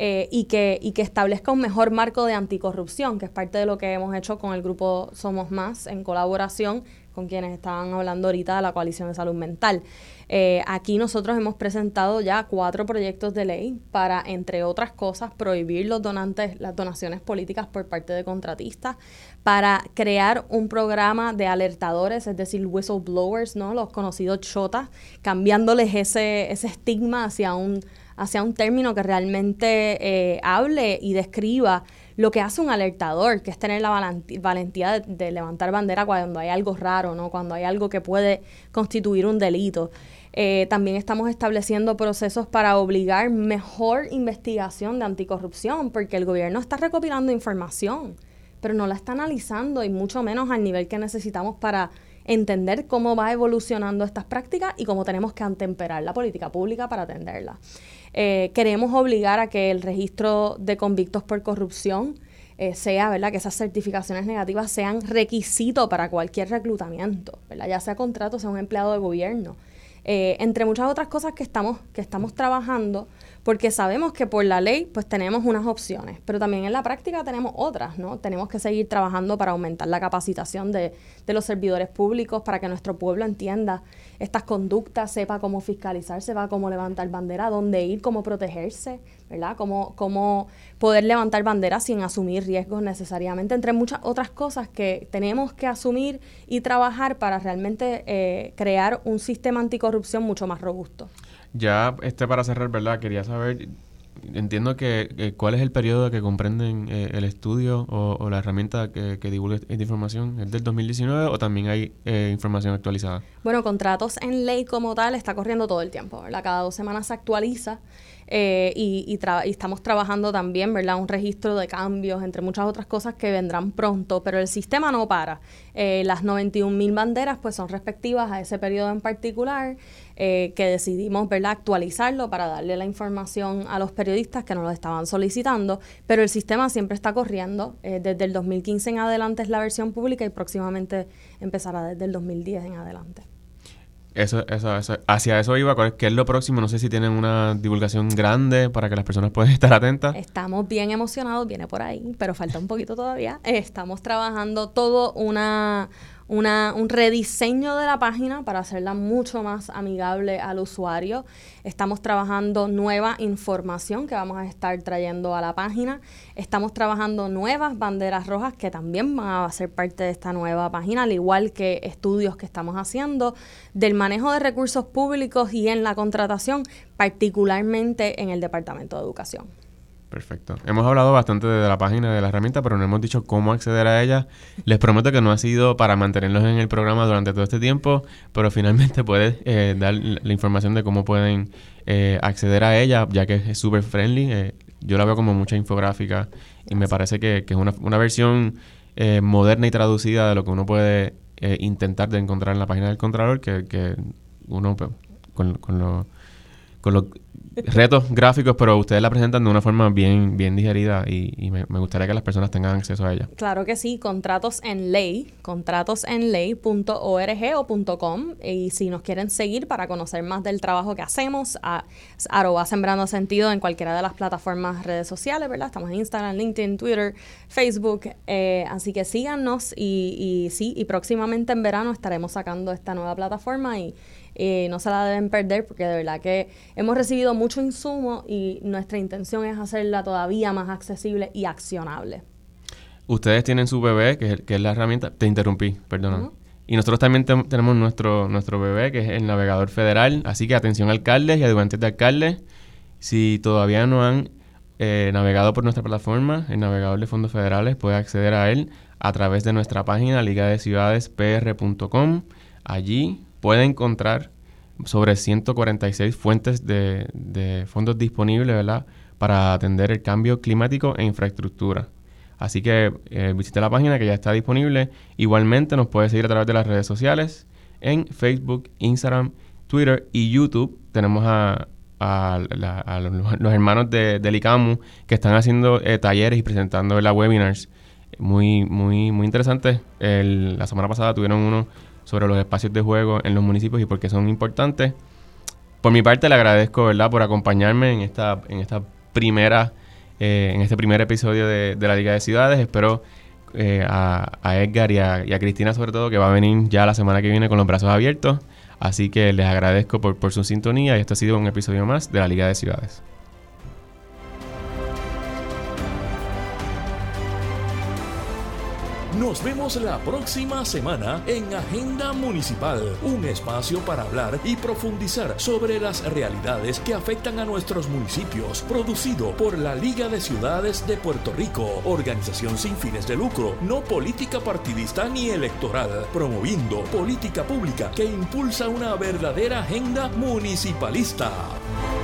y que establezca un mejor marco de anticorrupción, que es parte de lo que hemos hecho con el grupo Somos Más en colaboración con quienes estaban hablando ahorita de la Coalición de Salud Mental. Aquí nosotros hemos presentado ya 4 proyectos de ley para, entre otras cosas, prohibir las donaciones políticas por parte de contratistas, para crear un programa de alertadores, es decir, whistleblowers, ¿no?, los conocidos chotas, cambiándoles ese estigma hacia un término que realmente hable y describa lo que hace un alertador, que es tener la valentía de levantar bandera cuando hay algo raro, ¿no?, cuando hay algo que puede constituir un delito. También estamos estableciendo procesos para obligar mejor investigación de anticorrupción, porque el gobierno está recopilando información, pero no la está analizando, y mucho menos al nivel que necesitamos para entender cómo va evolucionando estas prácticas y cómo tenemos que atemperar la política pública para atenderla. Queremos obligar a que el registro de convictos por corrupción sea, ¿verdad?, que esas certificaciones negativas sean requisito para cualquier reclutamiento, ¿verdad?, ya sea contrato, sea un empleado de gobierno. Entre muchas otras cosas que estamos trabajando, porque sabemos que por la ley pues tenemos unas opciones, pero también en la práctica tenemos otras, ¿no? Tenemos que seguir trabajando para aumentar la capacitación de los servidores públicos, para que nuestro pueblo entienda estas conductas, sepa cómo fiscalizar, sepa cómo levantar bandera, dónde ir, cómo protegerse, ¿verdad? Cómo poder levantar bandera sin asumir riesgos necesariamente, entre muchas otras cosas que tenemos que asumir y trabajar para realmente crear un sistema anticorrupción mucho más robusto. Ya para cerrar, ¿verdad?, quería saber, entiendo que ¿cuál es el periodo que comprenden el estudio o la herramienta que divulga esta información? ¿Es del 2019 o también hay información actualizada? Bueno, contratos en ley como tal está corriendo todo el tiempo, ¿verdad? Cada 2 semanas se actualiza y estamos trabajando también, ¿verdad?, un registro de cambios, entre muchas otras cosas que vendrán pronto, pero el sistema no para. Las 91,000 banderas pues son respectivas a ese periodo en particular, que decidimos, ¿verdad?, actualizarlo para darle la información a los periodistas que nos lo estaban solicitando, pero el sistema siempre está corriendo. Desde el 2015 en adelante es la versión pública y próximamente empezará desde el 2010 en adelante. Hacia eso iba. ¿Qué es lo próximo? No sé si tienen una divulgación grande para que las personas puedan estar atentas. Estamos bien emocionados, viene por ahí, pero falta un poquito todavía. Estamos trabajando todo un rediseño de la página para hacerla mucho más amigable al usuario. Estamos trabajando nueva información que vamos a estar trayendo a la página. Estamos trabajando nuevas banderas rojas que también van a ser parte de esta nueva página, al igual que estudios que estamos haciendo del manejo de recursos públicos y en la contratación, particularmente en el Departamento de Educación. Perfecto. Hemos hablado bastante de la página, de la herramienta, pero no hemos dicho cómo acceder a ella. Les prometo que no ha sido para mantenerlos en el programa durante todo este tiempo, pero finalmente puedes dar la información de cómo pueden acceder a ella, ya que es súper friendly. Yo la veo como mucha infográfica y me parece que es una versión moderna y traducida de lo que uno puede intentar de encontrar en la página del Contralor, que uno pues, con los retos gráficos, pero ustedes la presentan de una forma bien digerida y me gustaría que las personas tengan acceso a ella. Claro que sí, contratosenley.org o .com, y si nos quieren seguir para conocer más del trabajo que hacemos, @sembrando sentido en cualquiera de las plataformas redes sociales, ¿verdad? Estamos en Instagram, LinkedIn, Twitter, Facebook, así que síganos y próximamente en verano estaremos sacando esta nueva plataforma y no se la deben perder porque de verdad que hemos recibido mucho insumo y nuestra intención es hacerla todavía más accesible y accionable. Ustedes tienen su bebé, que es la herramienta. Te interrumpí, perdona. Uh-huh. Y nosotros también tenemos nuestro bebé, que es el navegador federal. Así que atención alcaldes y ayudantes de alcaldes. Si todavía no han navegado por nuestra plataforma, el navegador de fondos federales, puede acceder a él a través de nuestra página ligadeciudadespr.com. Allí puede encontrar sobre 146 fuentes de fondos disponibles, ¿verdad?, para atender el cambio climático e infraestructura. Así que visite la página que ya está disponible. Igualmente nos puede seguir a través de las redes sociales en Facebook, Instagram, Twitter y YouTube. Tenemos a los hermanos del ICAMU que están haciendo talleres y presentando webinars muy interesantes. La semana pasada tuvieron uno sobre los espacios de juego en los municipios y por qué son importantes. Por mi parte, le agradezco, ¿verdad?, por acompañarme en este primer episodio de la Liga de Ciudades. Espero a Edgar y a Cristina, sobre todo, que va a venir ya la semana que viene con los brazos abiertos. Así que les agradezco por su sintonía y esto ha sido un episodio más de la Liga de Ciudades. Nos vemos la próxima semana en Agenda Municipal, un espacio para hablar y profundizar sobre las realidades que afectan a nuestros municipios, producido por la Liga de Ciudades de Puerto Rico, organización sin fines de lucro, no política partidista ni electoral, promoviendo política pública que impulsa una verdadera agenda municipalista.